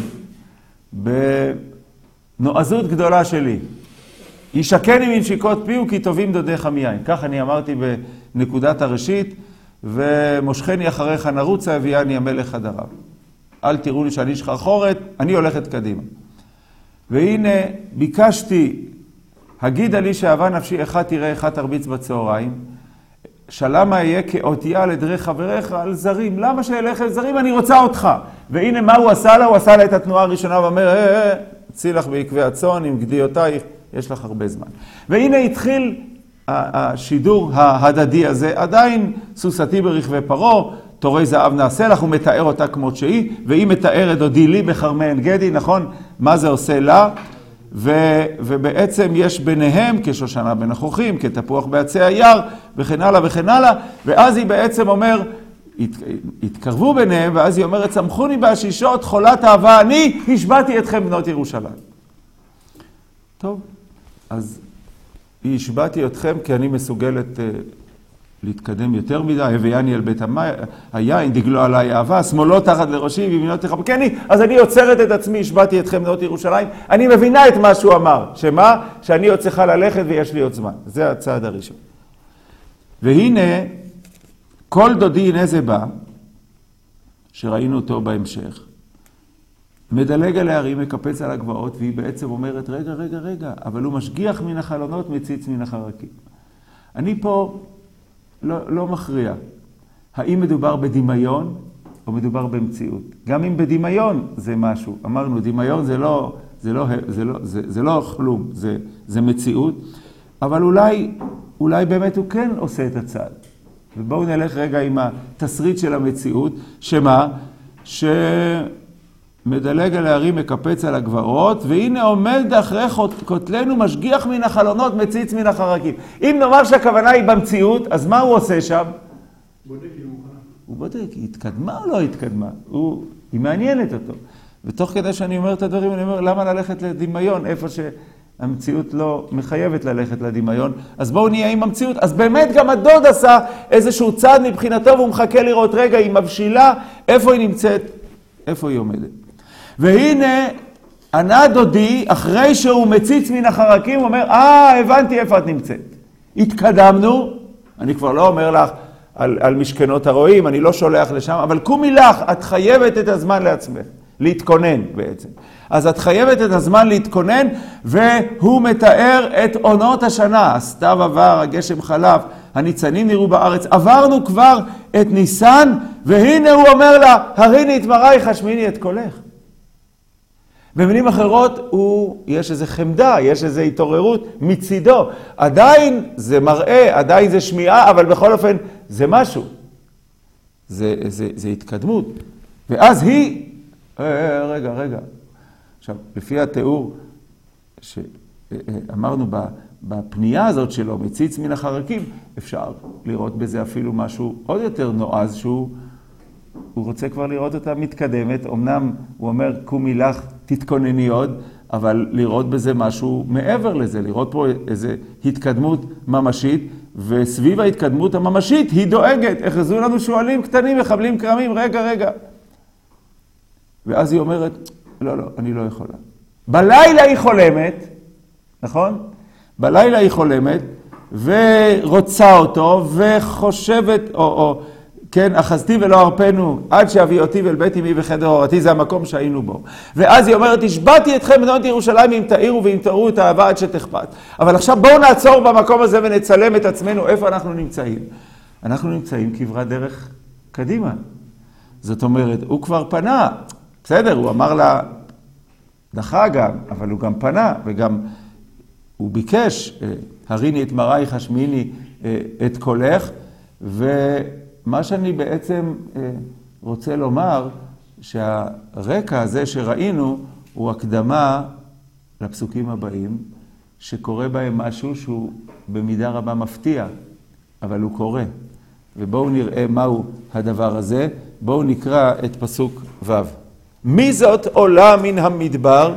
בנועזות גדולה שלי. ישקני מנשיקות פיו כי טובים דודיך מיין. כך אני אמרתי בנקודת הראשית, ומושכני אחריך נרוץ הביאני המלך הדריו. אל תראו לי שאני שחרחורת, אני הולכת קדימה. והנה ביקשתי, הגידה לי שאהבה נפשי, אחד תראה, אחד תרביץ בצהריים. שלמה אהיה כאותיה על עדרי חבריך על זרים. למה שאלך אל זרים? אני רוצה אותך. והנה מה הוא עשה לה? הוא עשה לה את התנועה הראשונה ואומר, אה, צי לך בעקבי הצאן עם גדיותייך, יש לך הרבה זמן. והנה התחיל השידור ההדדי הזה, עדיין סוסתי ברכבי פרו, תורי זהב נעשה לך, הוא מתאר אותה כמות שהיא, והיא מתארת עודי לי בחרמי עין גדי, נכון? מה זה עושה לה? ו, ובעצם יש ביניהם כשושנה בין החוכים, כתפוח בעצי היער, וכן הלאה וכן הלאה, ואז היא בעצם אומר, הת, התקרבו ביניהם, ואז היא אומרת, צמחוני בהשישות, חולת אהבה, אני השבעתי אתכם בנות ירושלים. טוב, אז היא השבעתי אתכם כי אני מסוגלת uh, להתקדם יותר מדי, הביאני אל בית היין, דגלו עליי אהבה, שמאלו תחת לראשי, וימינו תחבקני, אז אני עוצרת את עצמי, השבעתי אתכם בנות ירושלים, אני מבינה את מה שהוא אמר, שמה? שאני עוד צריכה ללכת ויש לי עוד זמן. זה הצעד הראשון. והנה, כל דודי הנה זה בא, שראינו אותו בהמשך, מדלג על הערים, מקפץ על הגבעות, והיא בעצם אומרת, רגע, רגע, רגע, אבל הוא משגיח מן החלונות, מציץ מן החרקים. אני פה לא, לא מכריע. האם מדובר בדמיון או מדובר במציאות? גם אם בדמיון זה משהו. אמרנו, דמיון זה לא, זה לא, זה לא, זה, זה לא כלום, זה, זה מציאות. אבל אולי, אולי באמת הוא כן עושה את הצעד. ובואו נלך רגע עם התסריט של המציאות, שמה? ש... מדלג על הערים, מקפץ על הגבעות, והנה עומד אחרי כותלנו, משגיח מן החלונות, מציץ מן החרקים. אם נאמר שהכוונה היא במציאות, אז מה הוא עושה שם? בודק אם הוא מוכנה. הוא בודק, היא התקדמה או לא התקדמה? הוא, היא מעניינת אותו. ותוך כדי שאני אומר את הדברים, אני אומר, למה ללכת לדמיון, איפה שהמציאות לא מחייבת ללכת לדמיון? אז בואו נהיה עם המציאות. אז באמת גם הדוד עשה איזשהו צעד מבחינתו, והוא מחכה לראות רגע, היא מבשילה, איפה היא נמצאת? איפה היא עומדת? והנה, ענה דודי, אחרי שהוא מציץ מן החרקים, הוא אומר, אה, הבנתי איפה את נמצאת. התקדמנו, אני כבר לא אומר לך על, על משכנות הרועים, אני לא שולח לשם, אבל קומי לך, את חייבת את הזמן לעצמך, להתכונן בעצם. אז את חייבת את הזמן להתכונן, והוא מתאר את עונות השנה, הסתיו עבר, הגשם חלף, הניצנים נראו בארץ, עברנו כבר את ניסן, והנה הוא אומר לה, הריני את מרייך, השמיני את קולך. במילים אחרות, הוא, יש איזו חמדה, יש איזו התעוררות מצידו. עדיין זה מראה, עדיין זה שמיעה, אבל בכל אופן זה משהו. זה, זה, זה התקדמות. ואז היא, רגע, רגע. עכשיו, לפי התיאור שאמרנו בפנייה הזאת שלו, מציץ מן החרקים, אפשר לראות בזה אפילו משהו עוד יותר נועז, שהוא הוא רוצה כבר לראות אותה מתקדמת. אמנם הוא אומר, קומי לך, תתכונני עוד, אבל לראות בזה משהו מעבר לזה, לראות פה איזו התקדמות ממשית, וסביב ההתקדמות הממשית היא דואגת. אחזו לנו שואלים קטנים, מחבלים קרמים, רגע, רגע. ואז היא אומרת, לא, לא, אני לא יכולה. בלילה היא חולמת, נכון? בלילה היא חולמת, ורוצה אותו, וחושבת, או, או, כן, אחזתי ולא הרפנו, עד שאביא אותי ואל בית אמי וחדר אורתי, זה המקום שהיינו בו. ואז היא אומרת, השבעתי אתכם בנות ירושלים אם תאירו ואם תראו את האהבה עד שתכפת. אבל עכשיו בואו נעצור במקום הזה ונצלם את עצמנו, איפה אנחנו נמצאים. אנחנו נמצאים כברת דרך קדימה. זאת אומרת, הוא כבר פנה, בסדר, הוא אמר לה, דחה גם, אבל הוא גם פנה, וגם הוא ביקש, הריני את מרייך, השמיני את קולך, ומה שאני בעצם רוצה לומר, שהרקע הזה שראינו, הוא הקדמה לפסוקים הבאים, שקורה בהם משהו שהוא במידה רבה מפתיע, אבל הוא קורה. ובואו נראה מהו הדבר הזה, בואו נקרא את פסוק ו'. מי זאת עולה מן המדבר?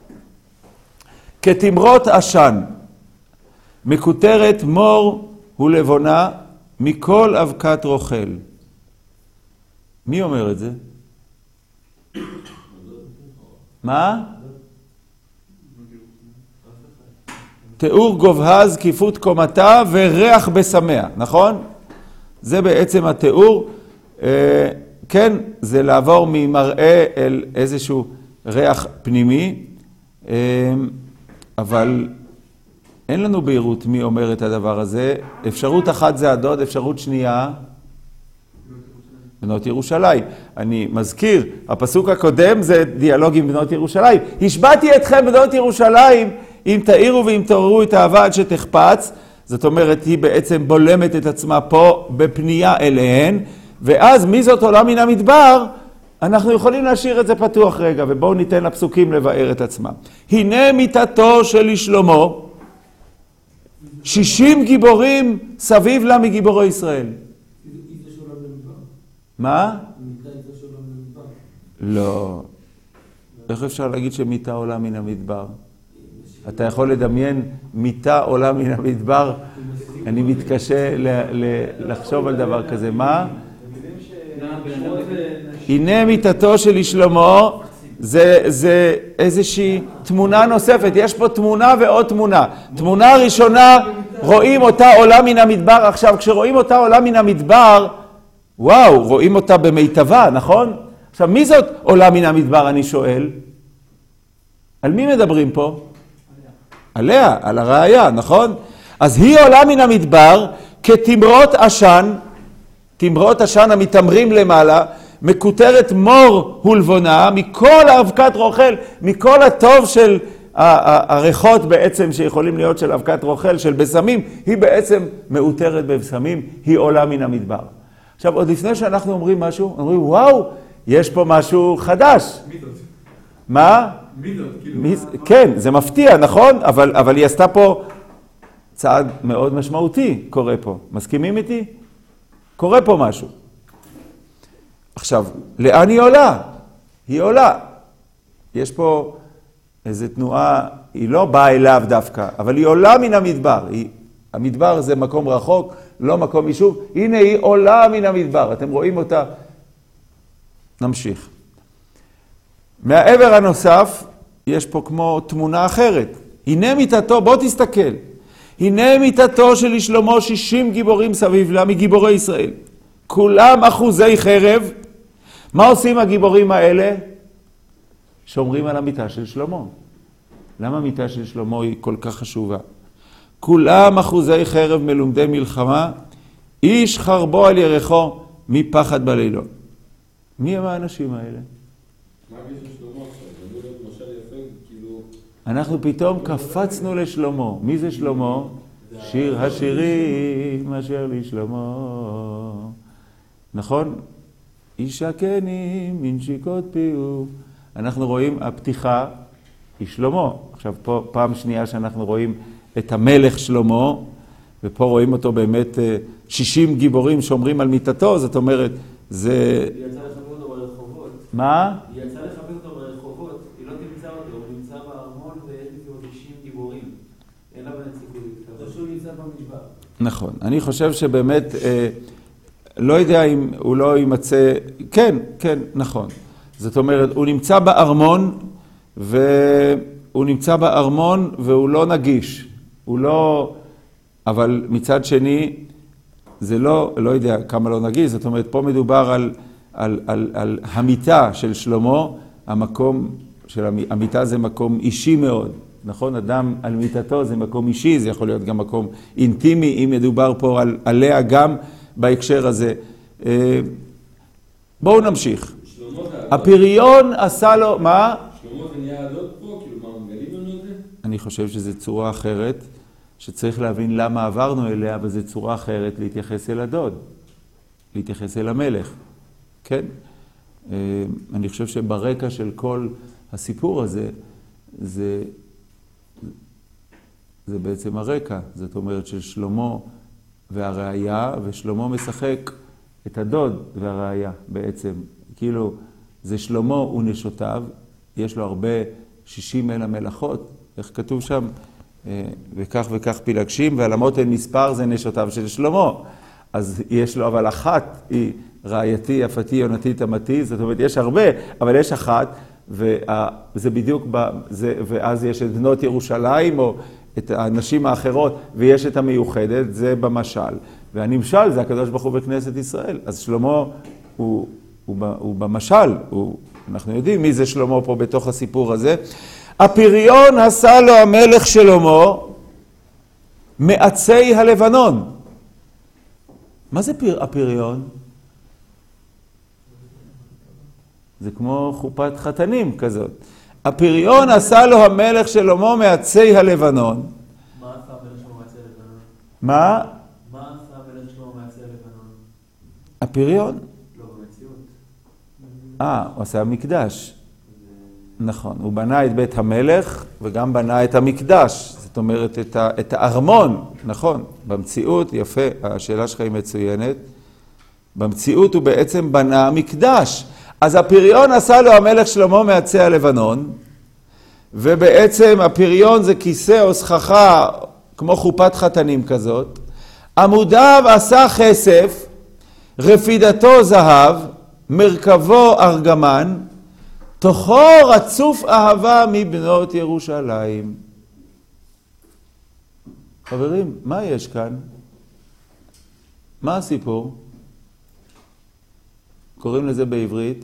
כתמרות עשן, מקוטרת מור ולבונה מכל אבקת רוכל. מי אומר את זה? מה? תיאור גובהה, זקיפות קומתה וריח בשמיה, נכון? זה בעצם התיאור. כן, זה לעבור ממראה אל איזשהו ריח פנימי, אבל אין לנו בהירות מי אומר את הדבר הזה. אפשרות אחת זה הדוד, אפשרות שנייה, בנות ירושלים. אני מזכיר, הפסוק הקודם זה דיאלוג עם בנות ירושלים. השבעתי אתכם בנות ירושלים, אם תאירו ואם תעוררו את האהבה עד שתחפץ. זאת אומרת, היא בעצם בולמת את עצמה פה בפנייה אליהן, ואז מי זאת עולה מן המדבר? אנחנו יכולים להשאיר את זה פתוח רגע, ובואו ניתן לפסוקים לבאר את עצמם. הנה מיתתו של שלמה, שישים גיבורים סביב לה מגיבורי ישראל. מה? לא. איך אפשר להגיד שמיתה עולה מן המדבר? אתה יכול לדמיין מיתה עולה מן המדבר? אני מתקשה לחשוב על דבר כזה. מה? הנה מיתתו של שלמה, זה, זה איזושהי תמונה נוספת. יש פה תמונה ועוד תמונה. תמונה ראשונה, רואים אותה עולה מן המדבר. עכשיו, כשרואים אותה עולה מן המדבר, וואו, רואים אותה במיטבה, נכון? עכשיו, מי זאת עולה מן המדבר, אני שואל? על מי מדברים פה? עליה, על הראיה, נכון? אז היא עולה מן המדבר כתמרות עשן, תמרות עשן המתמרים למעלה, מקוטרת מור ולבונה, מכל האבקת רוכל, מכל הטוב של הריחות בעצם שיכולים להיות של אבקת רוכל, של בשמים, היא בעצם מאותרת בבשמים, היא עולה מן המדבר. עכשיו, עוד לפני שאנחנו אומרים משהו, אומרים, וואו, יש פה משהו חדש. מי זאת? מה? מי זאת? כאילו, מי... מה... כן, זה מפתיע, נכון? אבל, אבל היא עשתה פה צעד מאוד משמעותי, קורה פה. מסכימים איתי? קורה פה משהו. עכשיו, לאן היא עולה? היא עולה. יש פה איזו תנועה, היא לא באה אליו דווקא, אבל היא עולה מן המדבר. היא... המדבר זה מקום רחוק, לא מקום יישוב. הנה היא עולה מן המדבר. אתם רואים אותה? נמשיך. מהעבר הנוסף, יש פה כמו תמונה אחרת. הנה מיטתו, בוא תסתכל. הנה מיטתו של שלמה שישים גיבורים סביב לה מגיבורי ישראל. כולם אחוזי חרב. מה עושים הגיבורים האלה? שומרים על המיטה של שלמה. למה המיטה של שלמה היא כל כך חשובה? כולם אחוזי חרב מלומדי מלחמה, איש חרבו על ירחו מפחד בלילות. מי הם האנשים האלה? מה הגיל של שלמה עכשיו? זה אמור להיות משל יפה, כאילו... אנחנו פתאום קפצנו לשלמה. מי זה שלמה? שיר השירים אשר לשלמה. נכון? ישקני מנשיקות פיהו. אנחנו רואים, הפתיחה היא שלמה. עכשיו פה פעם שנייה שאנחנו רואים את המלך שלמה, ופה רואים אותו באמת שישים גיבורים שומרים על מיטתו, זאת אומרת, זה... היא יצאה לחפש אותו ברחובות. מה? היא יצאה לחפש אותו ברחובות, היא לא תמצא אותו, הוא נמצא בארמון ויש לפי שישים גיבורים. אין לה בנציגות להתקרב. זה שהוא נמצא במדבר. נכון. אני חושב שבאמת, אה, לא יודע אם הוא לא יימצא... כן, כן, נכון. זאת אומרת, הוא נמצא בארמון, והוא נמצא בארמון והוא לא נגיש. הוא לא... אבל מצד שני, זה לא, לא יודע כמה לא נגיש, זאת אומרת, פה מדובר על, על, על, על המיטה של שלמה, המקום של המיטה זה מקום אישי מאוד, נכון? אדם על מיטתו זה מקום אישי, זה יכול להיות גם מקום אינטימי, אם מדובר פה על, עליה גם בהקשר הזה. בואו נמשיך. הפריון עשה לו, מה? שלמה זה נהיה הדוד פה, כאילו מה מגלים לנו את זה? אני חושב שזו צורה אחרת. שצריך להבין למה עברנו אליה, אבל זו צורה אחרת להתייחס אל הדוד, להתייחס אל המלך, כן? אני חושב שברקע של כל הסיפור הזה, זה, זה בעצם הרקע, זאת אומרת של שלמה והראיה, ושלמה משחק את הדוד והראיה בעצם, כאילו זה שלמה ונשותיו, יש לו הרבה שישים אל המלאכות, איך כתוב שם? וכך וכך פילגשים, ועל המותן מספר זה נשותיו של שלמה. אז יש לו, אבל אחת היא רעייתי, יפתי, יונתי, תמתי, זאת אומרת, יש הרבה, אבל יש אחת, וזה בדיוק, זה, ואז יש את בנות ירושלים, או את הנשים האחרות, ויש את המיוחדת, זה במשל. והנמשל זה הקדוש ברוך הוא בכנסת ישראל. אז שלמה הוא, הוא, הוא במשל, הוא, אנחנו יודעים מי זה שלמה פה בתוך הסיפור הזה. הפריון עשה לו המלך שלמה מעצי הלבנון. מה זה פיר, הפריון? זה כמו חופת חתנים כזאת. הפריון עשה לו המלך שלמה מעצי הלבנון. מה עשה המלך שלמה מעצי הלבנון? מה? מה עשה המלך שלמה מעצי הלבנון? הפריון? לא, במציאות. אה, הוא עשה מקדש. נכון, הוא בנה את בית המלך וגם בנה את המקדש, זאת אומרת את, ה, את הארמון, נכון, במציאות, יפה, השאלה שלך היא מצוינת, במציאות הוא בעצם בנה מקדש, אז הפריון עשה לו המלך שלמה מעצי הלבנון, ובעצם הפריון זה כיסא או סככה כמו חופת חתנים כזאת, עמודיו עשה כסף, רפידתו זהב, מרכבו ארגמן, תוכו רצוף אהבה מבנות ירושלים. חברים, מה יש כאן? מה הסיפור? קוראים לזה בעברית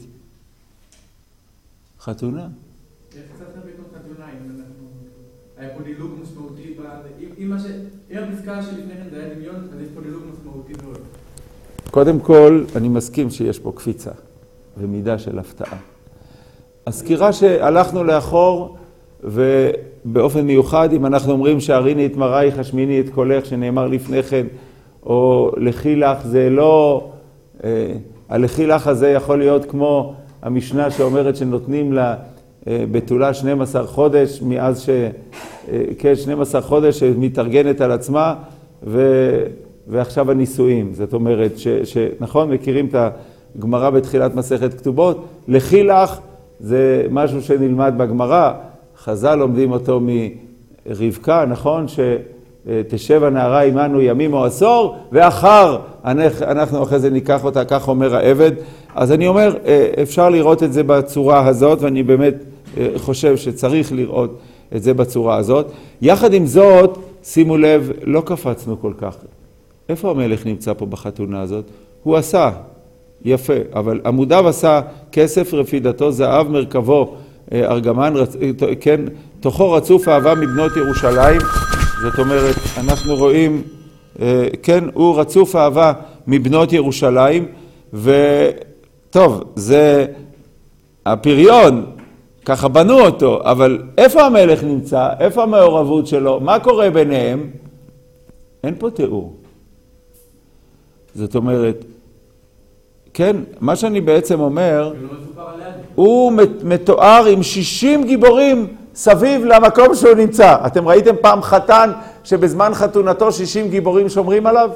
חתונה. איך קצת נביטות חתונה, אם אנחנו... היה פה דילוג משמעותי, אם הפסקה שלפני כן זה היה דמיון, אז יש פה דילוג משמעותי מאוד. קודם כל, אני מסכים שיש פה קפיצה ומידה של הפתעה. הסקירה שהלכנו לאחור, ובאופן מיוחד, אם אנחנו אומרים שהריני את מראייך, השמיני את קולך, שנאמר לפני כן, או לכי לך, זה לא... הלכי לך הזה יכול להיות כמו המשנה שאומרת שנותנים לה בתולה שנים עשר חודש, מאז ש... כן, שנים עשר חודש שמתארגנת על עצמה, ו... ועכשיו הנישואים. זאת אומרת, ש... ש... נכון, מכירים את הגמרא בתחילת מסכת כתובות, לכי לך, זה משהו שנלמד בגמרא, חז"ל לומדים אותו מרבקה, נכון? תשב הנערה עמנו ימים או עשור, ואחר אנחנו אחרי זה ניקח אותה, כך אומר העבד. אז אני אומר, אפשר לראות את זה בצורה הזאת, ואני באמת חושב שצריך לראות את זה בצורה הזאת. יחד עם זאת, שימו לב, לא קפצנו כל כך. איפה המלך נמצא פה בחתונה הזאת? הוא עשה, יפה, אבל עמודיו עשה כסף, רפידתו, זהב, מרכבו, ארגמן, רצ... כן, תוכו רצוף אהבה מבנות ירושלים. זאת אומרת, אנחנו רואים, כן, הוא רצוף אהבה מבנות ירושלים, וטוב, זה הפריון, ככה בנו אותו, אבל איפה המלך נמצא? איפה המעורבות שלו? מה קורה ביניהם? אין פה תיאור. זאת אומרת, כן, מה שאני בעצם אומר, הוא מתואר עם שישים גיבורים סביב למקום שהוא נמצא. אתם ראיתם פעם חתן שבזמן חתונתו שישים גיבורים שומרים עליו?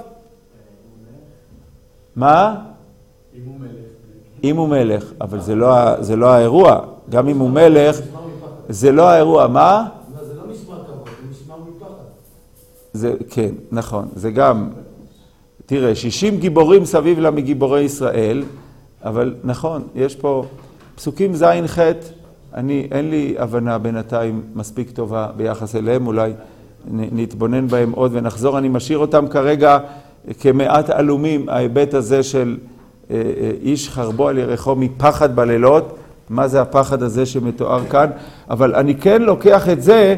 מה? אם הוא מלך. אם הוא מלך, אבל זה לא, זה לא האירוע. גם אם הוא מלך, זה לא האירוע. מה? זה לא נשמע כבוד, זה נשמע מפחד. זה, כן, נכון. זה גם, תראה, שישים גיבורים סביב למגיבורי ישראל, אבל נכון, יש פה פסוקים זין חטא, אני, אין לי הבנה בינתיים מספיק טובה ביחס אליהם, אולי נתבונן בהם עוד ונחזור. אני משאיר אותם כרגע כמעט אלומים, ההיבט הזה של איש חרבו על ירחו מפחד בלילות, מה זה הפחד הזה שמתואר כאן, אבל אני כן לוקח את זה,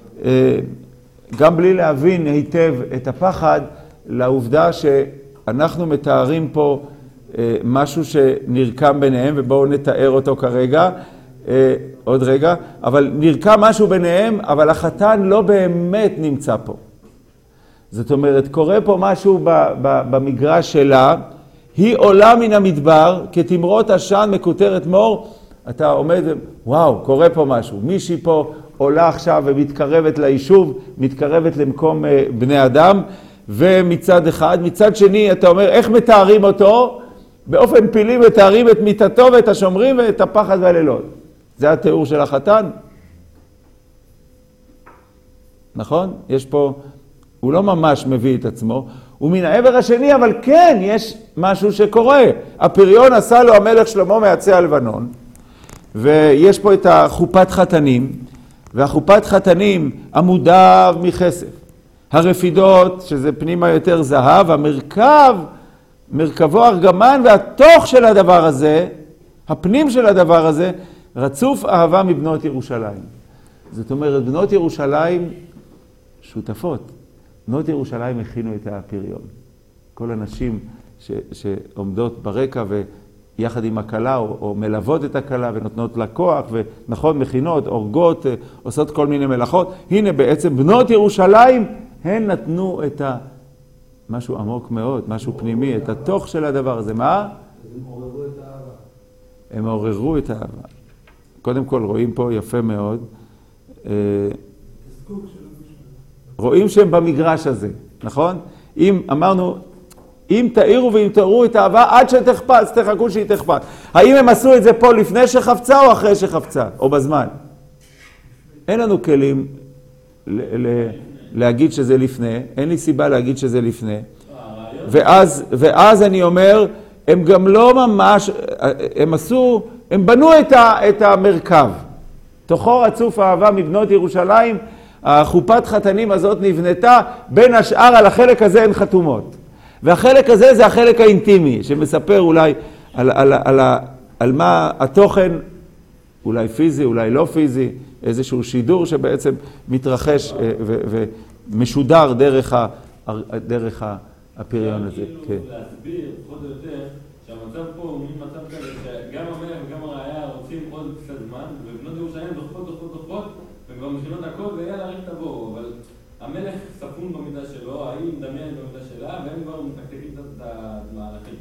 גם בלי להבין היטב את הפחד, לעובדה שאנחנו מתארים פה משהו שנרקם ביניהם, ובואו נתאר אותו כרגע, עוד רגע, אבל נרקם משהו ביניהם, אבל החתן לא באמת נמצא פה. זאת אומרת, קורה פה משהו ב- ב- במגרש שלה, היא עולה מן המדבר, כתמרות עשן מקוטרת מור, אתה עומד, וואו, קורה פה משהו. מישהי פה עולה עכשיו ומתקרבת ליישוב, מתקרבת למקום בני אדם, ומצד אחד, מצד שני, אתה אומר, איך מתארים אותו? באופן פילי מתארים את מיטתו ואת השומרים ואת הפחד והלילות. זה התיאור של החתן. נכון? יש פה, הוא לא ממש מביא את עצמו, הוא מן העבר השני, אבל כן, יש משהו שקורה. הפריון עשה לו המלך שלמה מעצי הלבנון, ויש פה את החופת חתנים, והחופת חתנים עמודיו מכסף. הרפידות, שזה פנימה יותר זהב, המרכב, מרכבו ארגמן, והתוך של הדבר הזה, הפנים של הדבר הזה, רצוף אהבה מבנות ירושלים. זאת אומרת, בנות ירושלים שותפות. בנות ירושלים הכינו את הפריון. כל הנשים ש, שעומדות ברקע ויחד עם הכלה, או, או מלוות את הכלה ונותנות לה כוח, ונכון, מכינות, אורגות, עושות כל מיני מלאכות. הנה בעצם בנות ירושלים, הן נתנו את ה... משהו עמוק מאוד, משהו פנימי, את התוך של הדבר הזה. מה? הם עוררו את האהבה. הם עוררו את האהבה. קודם כל רואים פה יפה מאוד. רואים שהם במגרש הזה, נכון? אם אמרנו, אם תאירו ואם תאירו את האהבה עד שתחפץ, תחכו שהיא תחפץ. האם הם עשו את זה פה לפני שחפצה או אחרי שחפצה, או בזמן? אין לנו כלים ל- ל- להגיד שזה לפני, אין לי סיבה להגיד שזה לפני. ואז, ואז אני אומר, הם גם לא ממש, הם עשו, הם בנו את, ה, את המרכב. תוכו רצוף אהבה מבנות ירושלים, החופת חתנים הזאת נבנתה, בין השאר על החלק הזה הן חתומות. והחלק הזה זה החלק האינטימי, שמספר אולי על, על, על, על, על מה התוכן, אולי פיזי, אולי לא פיזי, איזשהו שידור שבעצם מתרחש ו, ומשודר דרך, ה, דרך הפריון הזה. כאילו להסביר, פחות או יותר, שהמצב פה הוא מין מצב כזה, שגם המלך וגם הרעיה רוצים עוד קצת זמן, ובנות ירושלים דוחפות, דוחפות, דוחפות, וכבר מכינות הכל, ויאללה, רק תבואו. אבל המלך ספון במידה שלו, ההיא מדמיין במידה שלה, והם כבר מתקתקים את המהלכים.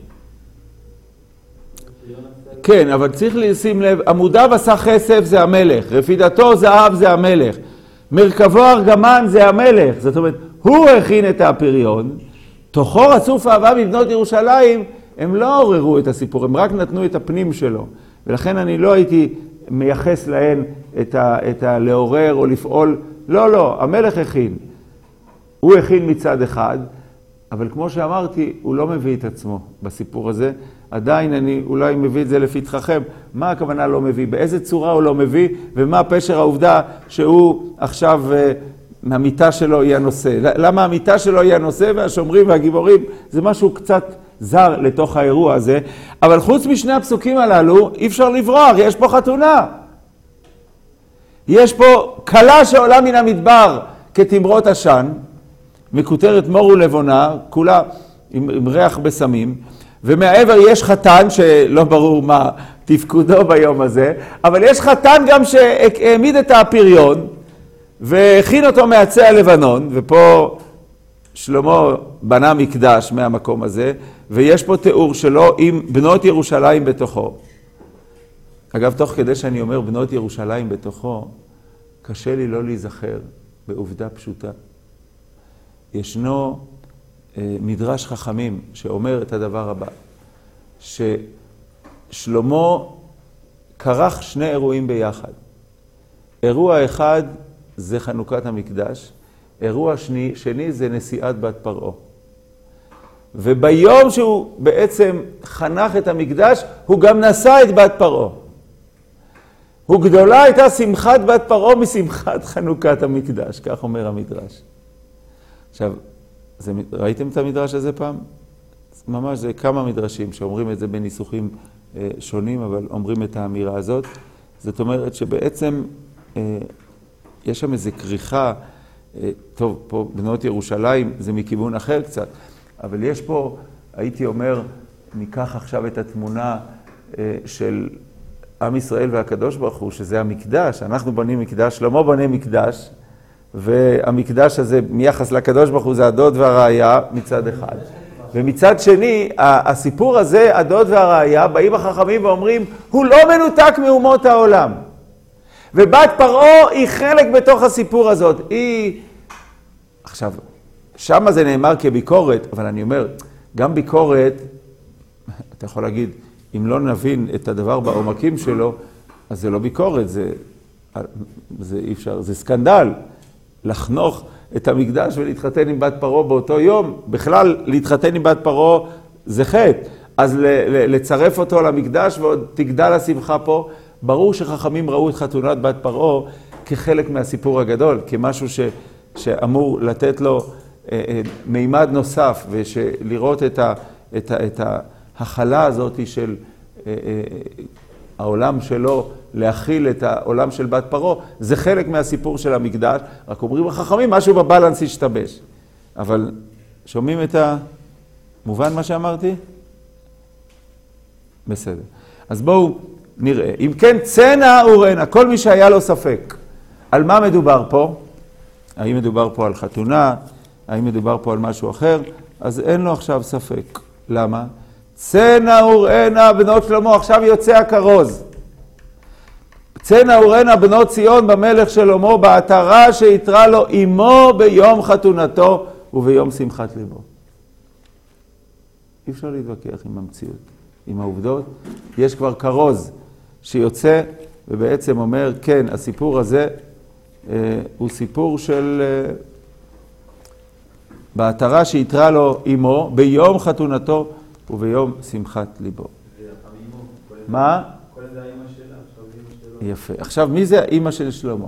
כן, אבל צריך לשים לב, עמודיו עשה כסף זה המלך, רפידתו זהב זה המלך, מרכבו ארגמן זה המלך. זאת אומרת, הוא הכין את הפריון, תוכו רצוף אהבה מבנות ירושלים, הם לא עוררו את הסיפור, הם רק נתנו את הפנים שלו. ולכן אני לא הייתי מייחס להן את, ה, את הלעורר או לפעול. לא, לא, המלך הכין. הוא הכין מצד אחד, אבל כמו שאמרתי, הוא לא מביא את עצמו בסיפור הזה. עדיין אני אולי מביא את זה לפתחכם. מה הכוונה לא מביא? באיזה צורה הוא לא מביא? ומה פשר העובדה שהוא עכשיו, המיטה שלו היא הנושא? למה המיטה שלו היא הנושא והשומרים והגיבורים? זה משהו קצת זר לתוך האירוע הזה. אבל חוץ משני הפסוקים הללו, אי אפשר לברוח, יש פה חתונה. יש פה כלה שעולה מן המדבר כתמרות עשן, מקוטרת מור ולבונה, כולה עם, עם ריח בסמים, ומעבר יש חתן שלא ברור מה תפקודו ביום הזה, אבל יש חתן גם שהעמיד את הפריון והכין אותו מעצי הלבנון, ופה שלמה בנה מקדש מהמקום הזה, ויש פה תיאור שלו עם בנות ירושלים בתוכו. אגב, תוך כדי שאני אומר בנות ירושלים בתוכו, קשה לי לא להיזכר בעובדה פשוטה. ישנו אה, מדרש חכמים שאומר את הדבר הבא, ששלמה כרך שני אירועים ביחד. אירוע אחד זה חנוכת המקדש, אירוע שני, שני זה נשיאת בת פרעה. וביום שהוא בעצם חנך את המקדש, הוא גם נשא את בת פרעה. הוא גדולה הייתה שמחת בת פרעה משמחת חנוכת המקדש, כך אומר המדרש. עכשיו, זה, ראיתם את המדרש הזה פעם? ממש זה כמה מדרשים שאומרים את זה בניסוחים אה, שונים, אבל אומרים את האמירה הזאת. זאת אומרת שבעצם אה, יש שם איזו כריכה, אה, טוב, פה בנות ירושלים זה מכיוון אחר קצת, אבל יש פה, הייתי אומר, ניקח עכשיו את התמונה אה, של עם ישראל והקדוש ברוך הוא, שזה המקדש, אנחנו בנים מקדש, שלמה בנה מקדש, והמקדש הזה מיחס לקדוש ברוך הוא זה הדוד והראיה מצד אחד. ומצד שני, הסיפור הזה, הדוד והראיה, באים החכמים ואומרים, הוא לא מנותק מאומות העולם. ובת פרעה היא חלק בתוך הסיפור הזאת. היא... עכשיו, שמה זה נאמר כביקורת, אבל אני אומר, גם ביקורת, אתה יכול להגיד, אם לא נבין את הדבר בעומקים שלו, אז זה לא ביקורת, זה, זה אי אפשר, זה סקנדל. לחנוך את המקדש ולהתחתן עם בת פרעה באותו יום, בכלל להתחתן עם בת פרעה זה חטא. אז לצרף אותו למקדש ועוד תגדל השמחה פה, ברור שחכמים ראו את חתונת בת פרעה כחלק מהסיפור הגדול, כמשהו ש, שאמור לתת לו אה, אה, מימד נוסף, ולראות את, ה, את, ה, את ההחלה הזאת של אה, אה, העולם שלו, להכיל את העולם של בת פרעה, זה חלק מהסיפור של המקדש, רק אומרים החכמים, משהו בבלנס ישתבש. אבל שומעים את המובן מה שאמרתי? בסדר. אז בואו נראה. אם כן, צנע ורענה, כל מי שהיה לו ספק, על מה מדובר פה? האם מדובר פה על חתונה? האם מדובר פה על משהו אחר? אז אין לו עכשיו ספק. למה? צנע ורענה בנות שלמה, עכשיו יוצא הכרוז. צנע ורענה בנות ציון במלך שלמה, בעטרה שיתרה לו אמו ביום חתונתו וביום שמחת ליבו. אי אפשר להתווכח עם המציאות, עם העובדות. יש כבר כרוז שיוצא ובעצם אומר, כן, הסיפור הזה אה, הוא סיפור של אה, בעטרה שיתרה לו אמו ביום חתונתו וביום שמחת ליבו. מה? כל זה האמא שלה, עכשיו זה אמא שלו. יפה. עכשיו, מי זה האמא של שלמה?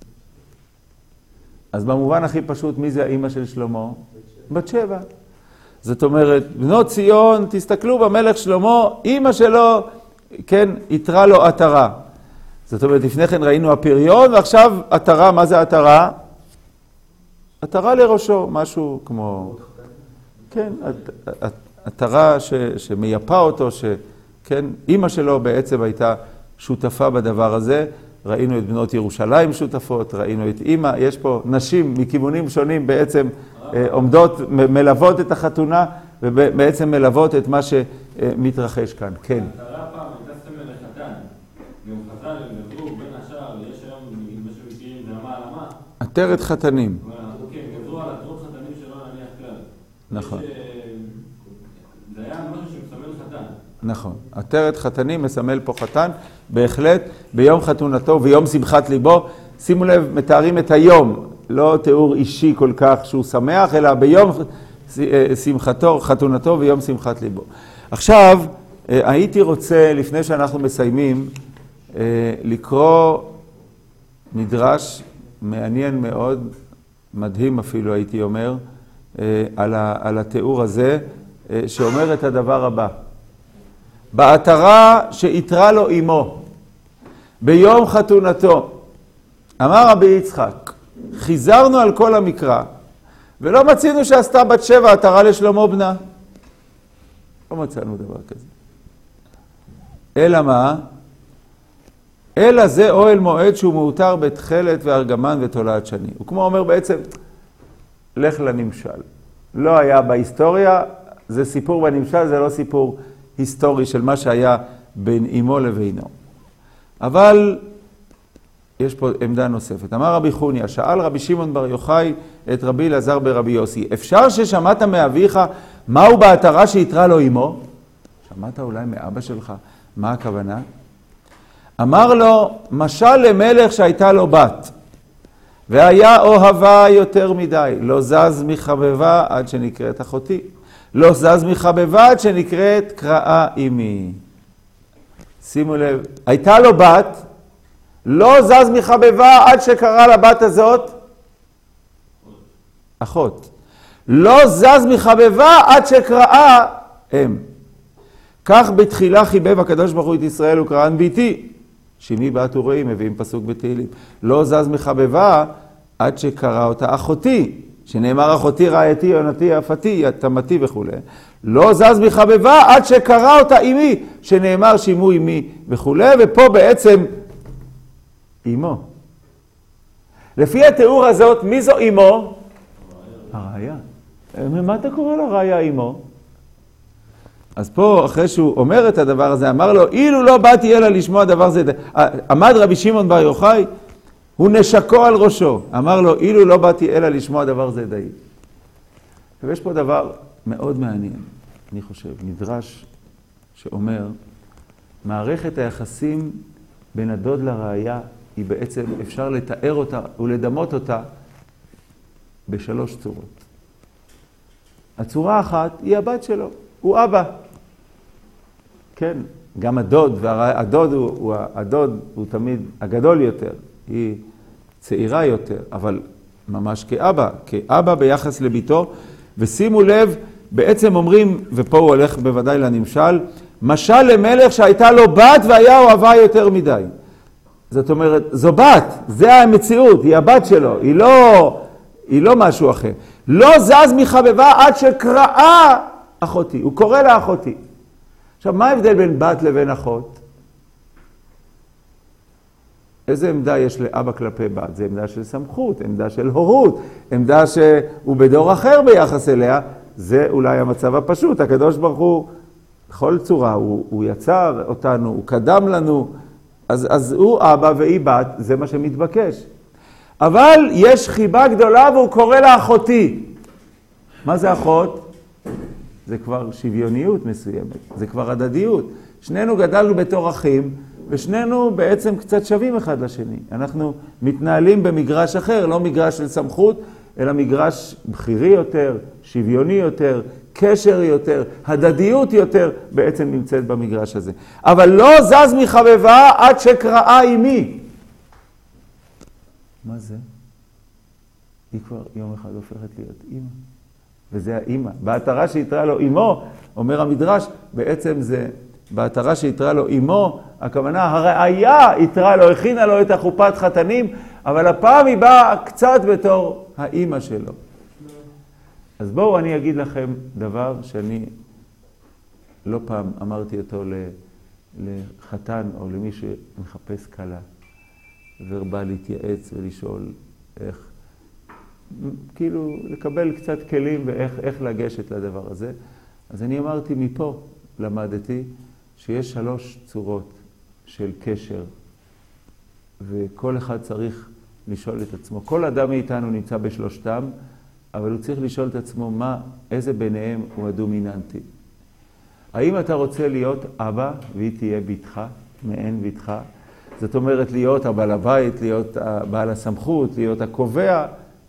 אז במובן הכי פשוט, מי זה האמא של שלמה? בת שבע. זאת אומרת, בנות ציון, תסתכלו במלך שלמה, אמא שלו, כן, יתרה לו עטרה. זאת אומרת, לפני כן ראינו הפריון, ועכשיו עטרה, מה זה עטרה? עטרה לראשו, משהו כמו... כן, עטרה ש, שמייפה אותו, שכן, אמא שלו בעצם הייתה שותפה בדבר הזה. ראינו את בנות ירושלים שותפות, ראינו את אמא, יש פה נשים מכיוונים שונים בעצם אה, עומדות, מלוות את החתונה, ובעצם מלוות את מה שמתרחש כאן. כן. העטרה פעם הייתה סמל לחתן, והוא חתן לגזרו בין השאר, יש היום מה שמכירים זה אמה על אמה. עטרת חתנים. כן, גזרו על עטרות חתנים שלא נניח כלל. נכון. זה היה משהו שמסמל חתן. נכון. עטרת חתנים מסמל פה חתן, בהחלט ביום חתונתו ויום שמחת ליבו. שימו לב, מתארים את היום. לא תיאור אישי כל כך שהוא שמח, אלא ביום שמחתו, חתונתו ויום שמחת ליבו. עכשיו, הייתי רוצה, לפני שאנחנו מסיימים, לקרוא מדרש מעניין מאוד, מדהים אפילו הייתי אומר, על, ה, על התיאור הזה, שאומר את הדבר הבא. בעטרה שיתרה לו אמו, ביום חתונתו, אמר רבי יצחק, חיזרנו על כל המקרא, ולא מצינו שעשתה בת שבע עטרה לשלמה בנה. לא מצאנו דבר כזה. אלא מה? אלא זה אוהל מועד שהוא מאותר בתכלת וארגמן ותולעת שני. הוא כמו אומר בעצם, לך לנמשל. לא היה בהיסטוריה, זה סיפור בנמשל, זה לא סיפור היסטורי של מה שהיה בין אמו לבינו. אבל יש פה עמדה נוספת. אמר רבי חוניה, שאל רבי שמעון בר יוחאי את רבי אלעזר ברבי יוסי, אפשר ששמעת מאביך מהו בעטרה שיתרה לו אמו? שמעת אולי מאבא שלך? מה הכוונה? אמר לו, משל למלך שהייתה לו בת, והיה אוהבה יותר מדי, לא זז מחבבה עד שנקראת אחותי, לא זז מחבבה עד שנקראת קראה אמי. שימו לב, הייתה לו בת, לא זז מחבבה עד שקרא לבת הזאת אחות. לא זז מחבבה עד שקראה אם. כך בתחילה חיבב הקדוש ברוך הוא את ישראל וקראן ביתי. שמי בת וראי, מביאים פסוק בתהילים. לא זז מחבבה עד שקרא אותה אחותי. שנאמר אחותי רעייתי, יונתי, יפתי, תמתי וכו'. לא זז מחבבה עד שקרא אותה אמי. שנאמר שימו אמי וכו'. ופה בעצם אמו. לפי התיאור הזאת, מי זו אמו? הרעיה. מה אתה קורא לרעיה אמו? אז פה, אחרי שהוא אומר את הדבר הזה, אמר לו, אילו לא באתי אלא לשמוע דבר זה, עמד רבי שמעון בר יוחאי, הוא נשקו על ראשו. אמר לו, אילו לא באתי אלא לשמוע דבר זה די. ויש פה דבר מאוד מעניין, אני חושב, מדרש שאומר, מערכת היחסים בין הדוד לרעיה, היא בעצם, אפשר לתאר אותה ולדמות אותה בשלוש צורות. הצורה האחת היא הבת שלו, הוא אבא. כן, גם הדוד, והדוד הוא, הוא, הדוד הוא תמיד הגדול יותר, היא צעירה יותר, אבל ממש כאבא, כאבא ביחס לביתו, ושימו לב, בעצם אומרים, ופה הוא הולך בוודאי לנמשל, משל למלך שהייתה לו בת והיה אוהבה יותר מדי. זאת אומרת, זו בת, זה המציאות, היא הבת שלו, היא לא, היא לא משהו אחר. לא זז מחבבה עד שקראה אחותי, הוא קורא לה אחותי. עכשיו, מה ההבדל בין בת לבין אחות? איזה עמדה יש לאבא כלפי בת? זה עמדה של סמכות, עמדה של הורות, עמדה שהוא בדור אחר ביחס אליה, זה אולי המצב הפשוט. הקדוש ברוך הוא, בכל צורה, הוא, הוא יצר אותנו, הוא קדם לנו, אז, אז הוא אבא והיא בת, זה מה שמתבקש. אבל יש חיבה גדולה והוא קורא לה אחותי. מה זה אחות? זה כבר שוויוניות מסוימת, זה כבר הדדיות. שנינו גדלנו בתור אחים, ושנינו בעצם קצת שווים אחד לשני. אנחנו מתנהלים במגרש אחר, לא מגרש של סמכות, אלא מגרש בחירי יותר, שוויוני יותר, קשר יותר, הדדיות יותר, בעצם נמצאת במגרש הזה. אבל לא זז מחבבה עד שקראה אמי. מה זה? היא כבר יום אחד הופכת להיות אמא. וזה האמא. בעטרה שיתרה לו אמו, אומר המדרש, בעצם זה, בעטרה שיתרה לו אמו, הכוונה, הרעיה יתרה לו, הכינה לו את החופת חתנים, אבל הפעם היא באה קצת בתור האמא שלו. אז בואו אני אגיד לכם דבר שאני לא פעם אמרתי אותו לחתן או למי שמחפש קלה, ובא להתייעץ ולשאול איך, כאילו לקבל קצת כלים ואיך איך לגשת לדבר הזה. אז אני אמרתי, מפה למדתי שיש שלוש צורות של קשר, וכל אחד צריך לשאול את עצמו. כל אדם מאיתנו נמצא בשלושתם, אבל הוא צריך לשאול את עצמו מה, איזה ביניהם הוא הדומיננטי. האם אתה רוצה להיות אבא והיא תהיה ביתך, מעין ביתך? זאת אומרת להיות הבעל הבית, להיות בעל הסמכות, להיות הקובע,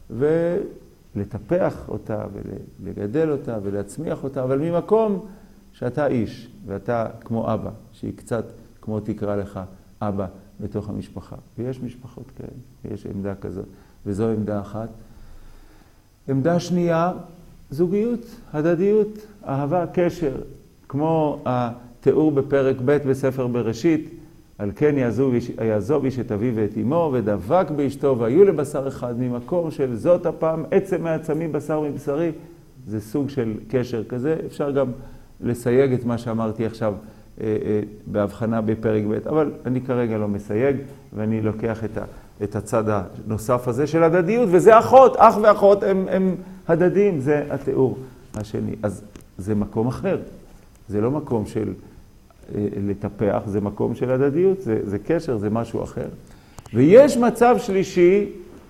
ולטפח אותה ולגדל אותה ולהצמיח אותה, אבל ממקום שאתה איש ואתה כמו אבא, שהיא קצת כמו תקרא לך אבא בתוך המשפחה. ויש משפחות כאלה, ויש עמדה כזאת, וזו עמדה אחת. עמדה שנייה, זוגיות, הדדיות, אהבה, קשר, כמו התיאור בפרק ב' בספר בראשית, על כן יעזוב, יעזוב איש את אביו ואת אמו, ודבק באשתו, והיו לבשר אחד ממקום של זאת הפעם, עצם מעצמי בשר מבשרי. זה סוג של קשר כזה. אפשר גם לסייג את מה שאמרתי עכשיו אה, אה, בהבחנה בפרק ב', אבל אני כרגע לא מסייג, ואני לוקח את, ה, את הצד הנוסף הזה של הדדיות, וזה אחות, אח ואחות הם, הם הדדים, זה התיאור השני. אז זה מקום אחר, זה לא מקום של אה, לטפח, זה מקום של הדדיות, זה, זה קשר, זה משהו אחר. ויש מצב שלישי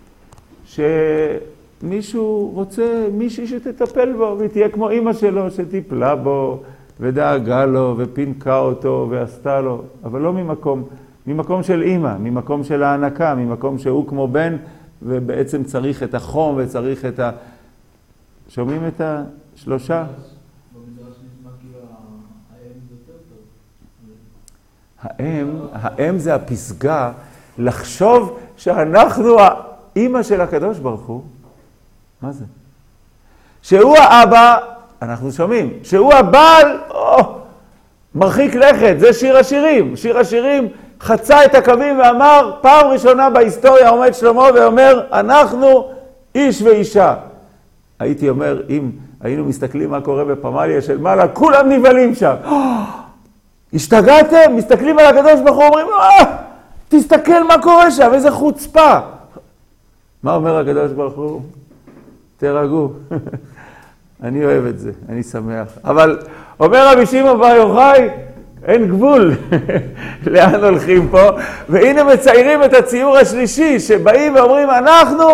שמישהו רוצה, מישהי שתטפל בו, ותהיה כמו אמא שלו שטיפלה בו, ודאגה לו, ופינקה אותו, ועשתה לו, אבל לא ממקום, ממקום של אמא, ממקום של הענקה, ממקום שהוא כמו בן, ובעצם צריך את החום, וצריך את ה... שומעים את השלושה? במדרש נשמע כאילו האם זה יותר טוב. האם, האם זה הפסגה, לחשוב שאנחנו האמא של הקדוש ברוך הוא. מה זה? שהוא האבא, אנחנו שומעים, שהוא הבעל, או, מרחיק לכת, זה שיר השירים. שיר השירים חצה את הקווים ואמר, פעם ראשונה בהיסטוריה עומד שלמה ואומר, אנחנו איש ואישה. הייתי אומר, אם היינו מסתכלים מה קורה בפמליה של מעלה, כולם נבלים שם. השתגעתם? מסתכלים על הקדוש ברוך הוא, אומרים, אה, תסתכל מה קורה שם, איזה חוצפה. מה אומר הקדוש ברוך הוא? תרגעו. אני אוהב את זה, אני שמח. אבל אומר רבי שמעון בר יוחאי, אין גבול לאן הולכים פה. והנה מציירים את הציור השלישי, שבאים ואומרים, אנחנו,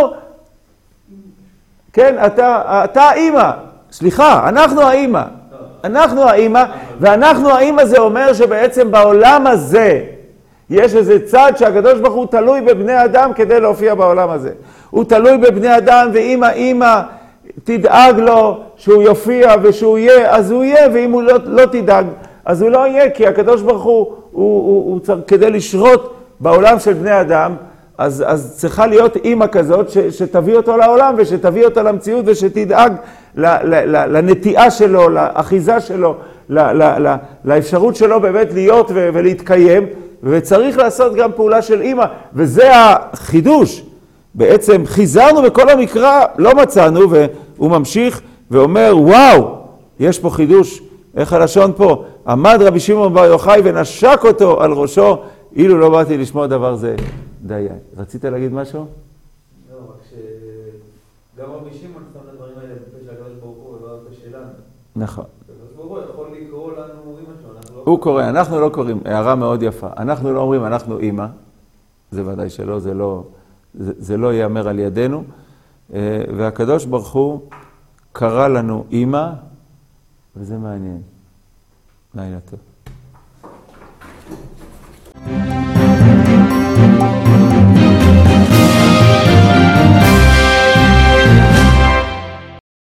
כן, אתה, אתה האמא. סליחה, אנחנו האמא. אנחנו האמא, ואנחנו האמא זה אומר שבעצם בעולם הזה, יש איזה צד שהקדוש ברוך הוא תלוי בבני אדם כדי להופיע בעולם הזה. הוא תלוי בבני אדם, ואם האמא תדאג לו שהוא יופיע ושהוא יהיה, אז הוא יהיה, ואם הוא לא, לא תדאג, אז הוא לא יהיה, כי הקדוש ברוך הוא, הוא, הוא, הוא צריך, כדי לשרות בעולם של בני אדם, אז, אז צריכה להיות אמא כזאת ש, שתביא אותו לעולם ושתביא אותו למציאות ושתדאג ל, ל, ל, לנטיעה שלו, לאחיזה שלו, ל, ל, ל, לאפשרות שלו באמת להיות ו, ולהתקיים, וצריך לעשות גם פעולה של אמא, וזה החידוש. בעצם חיזרנו בכל המקרא, לא מצאנו, והוא ממשיך ואומר, וואו, יש פה חידוש, איך הלשון פה? עמד רבי שמעון בר יוחאי ונשק אותו על ראשו, אילו לא באתי לשמוע דבר זה. די, רצית להגיד משהו? לא, רק שגם רבי שמעון שם את הדברים האלה בפה של הקדוש ברוך הוא, ולא בפה שלנו. נכון. הקדוש ברוך הוא יכול לקרוא לנו אמא שלנו. הוא קורא, אנחנו לא קוראים, הערה מאוד יפה. אנחנו לא אומרים, אנחנו אמא, זה ודאי שלא, זה לא... זה, זה לא ייאמר על ידינו, והקדוש ברוך הוא קרא לנו אמא, וזה מעניין. לילה טוב.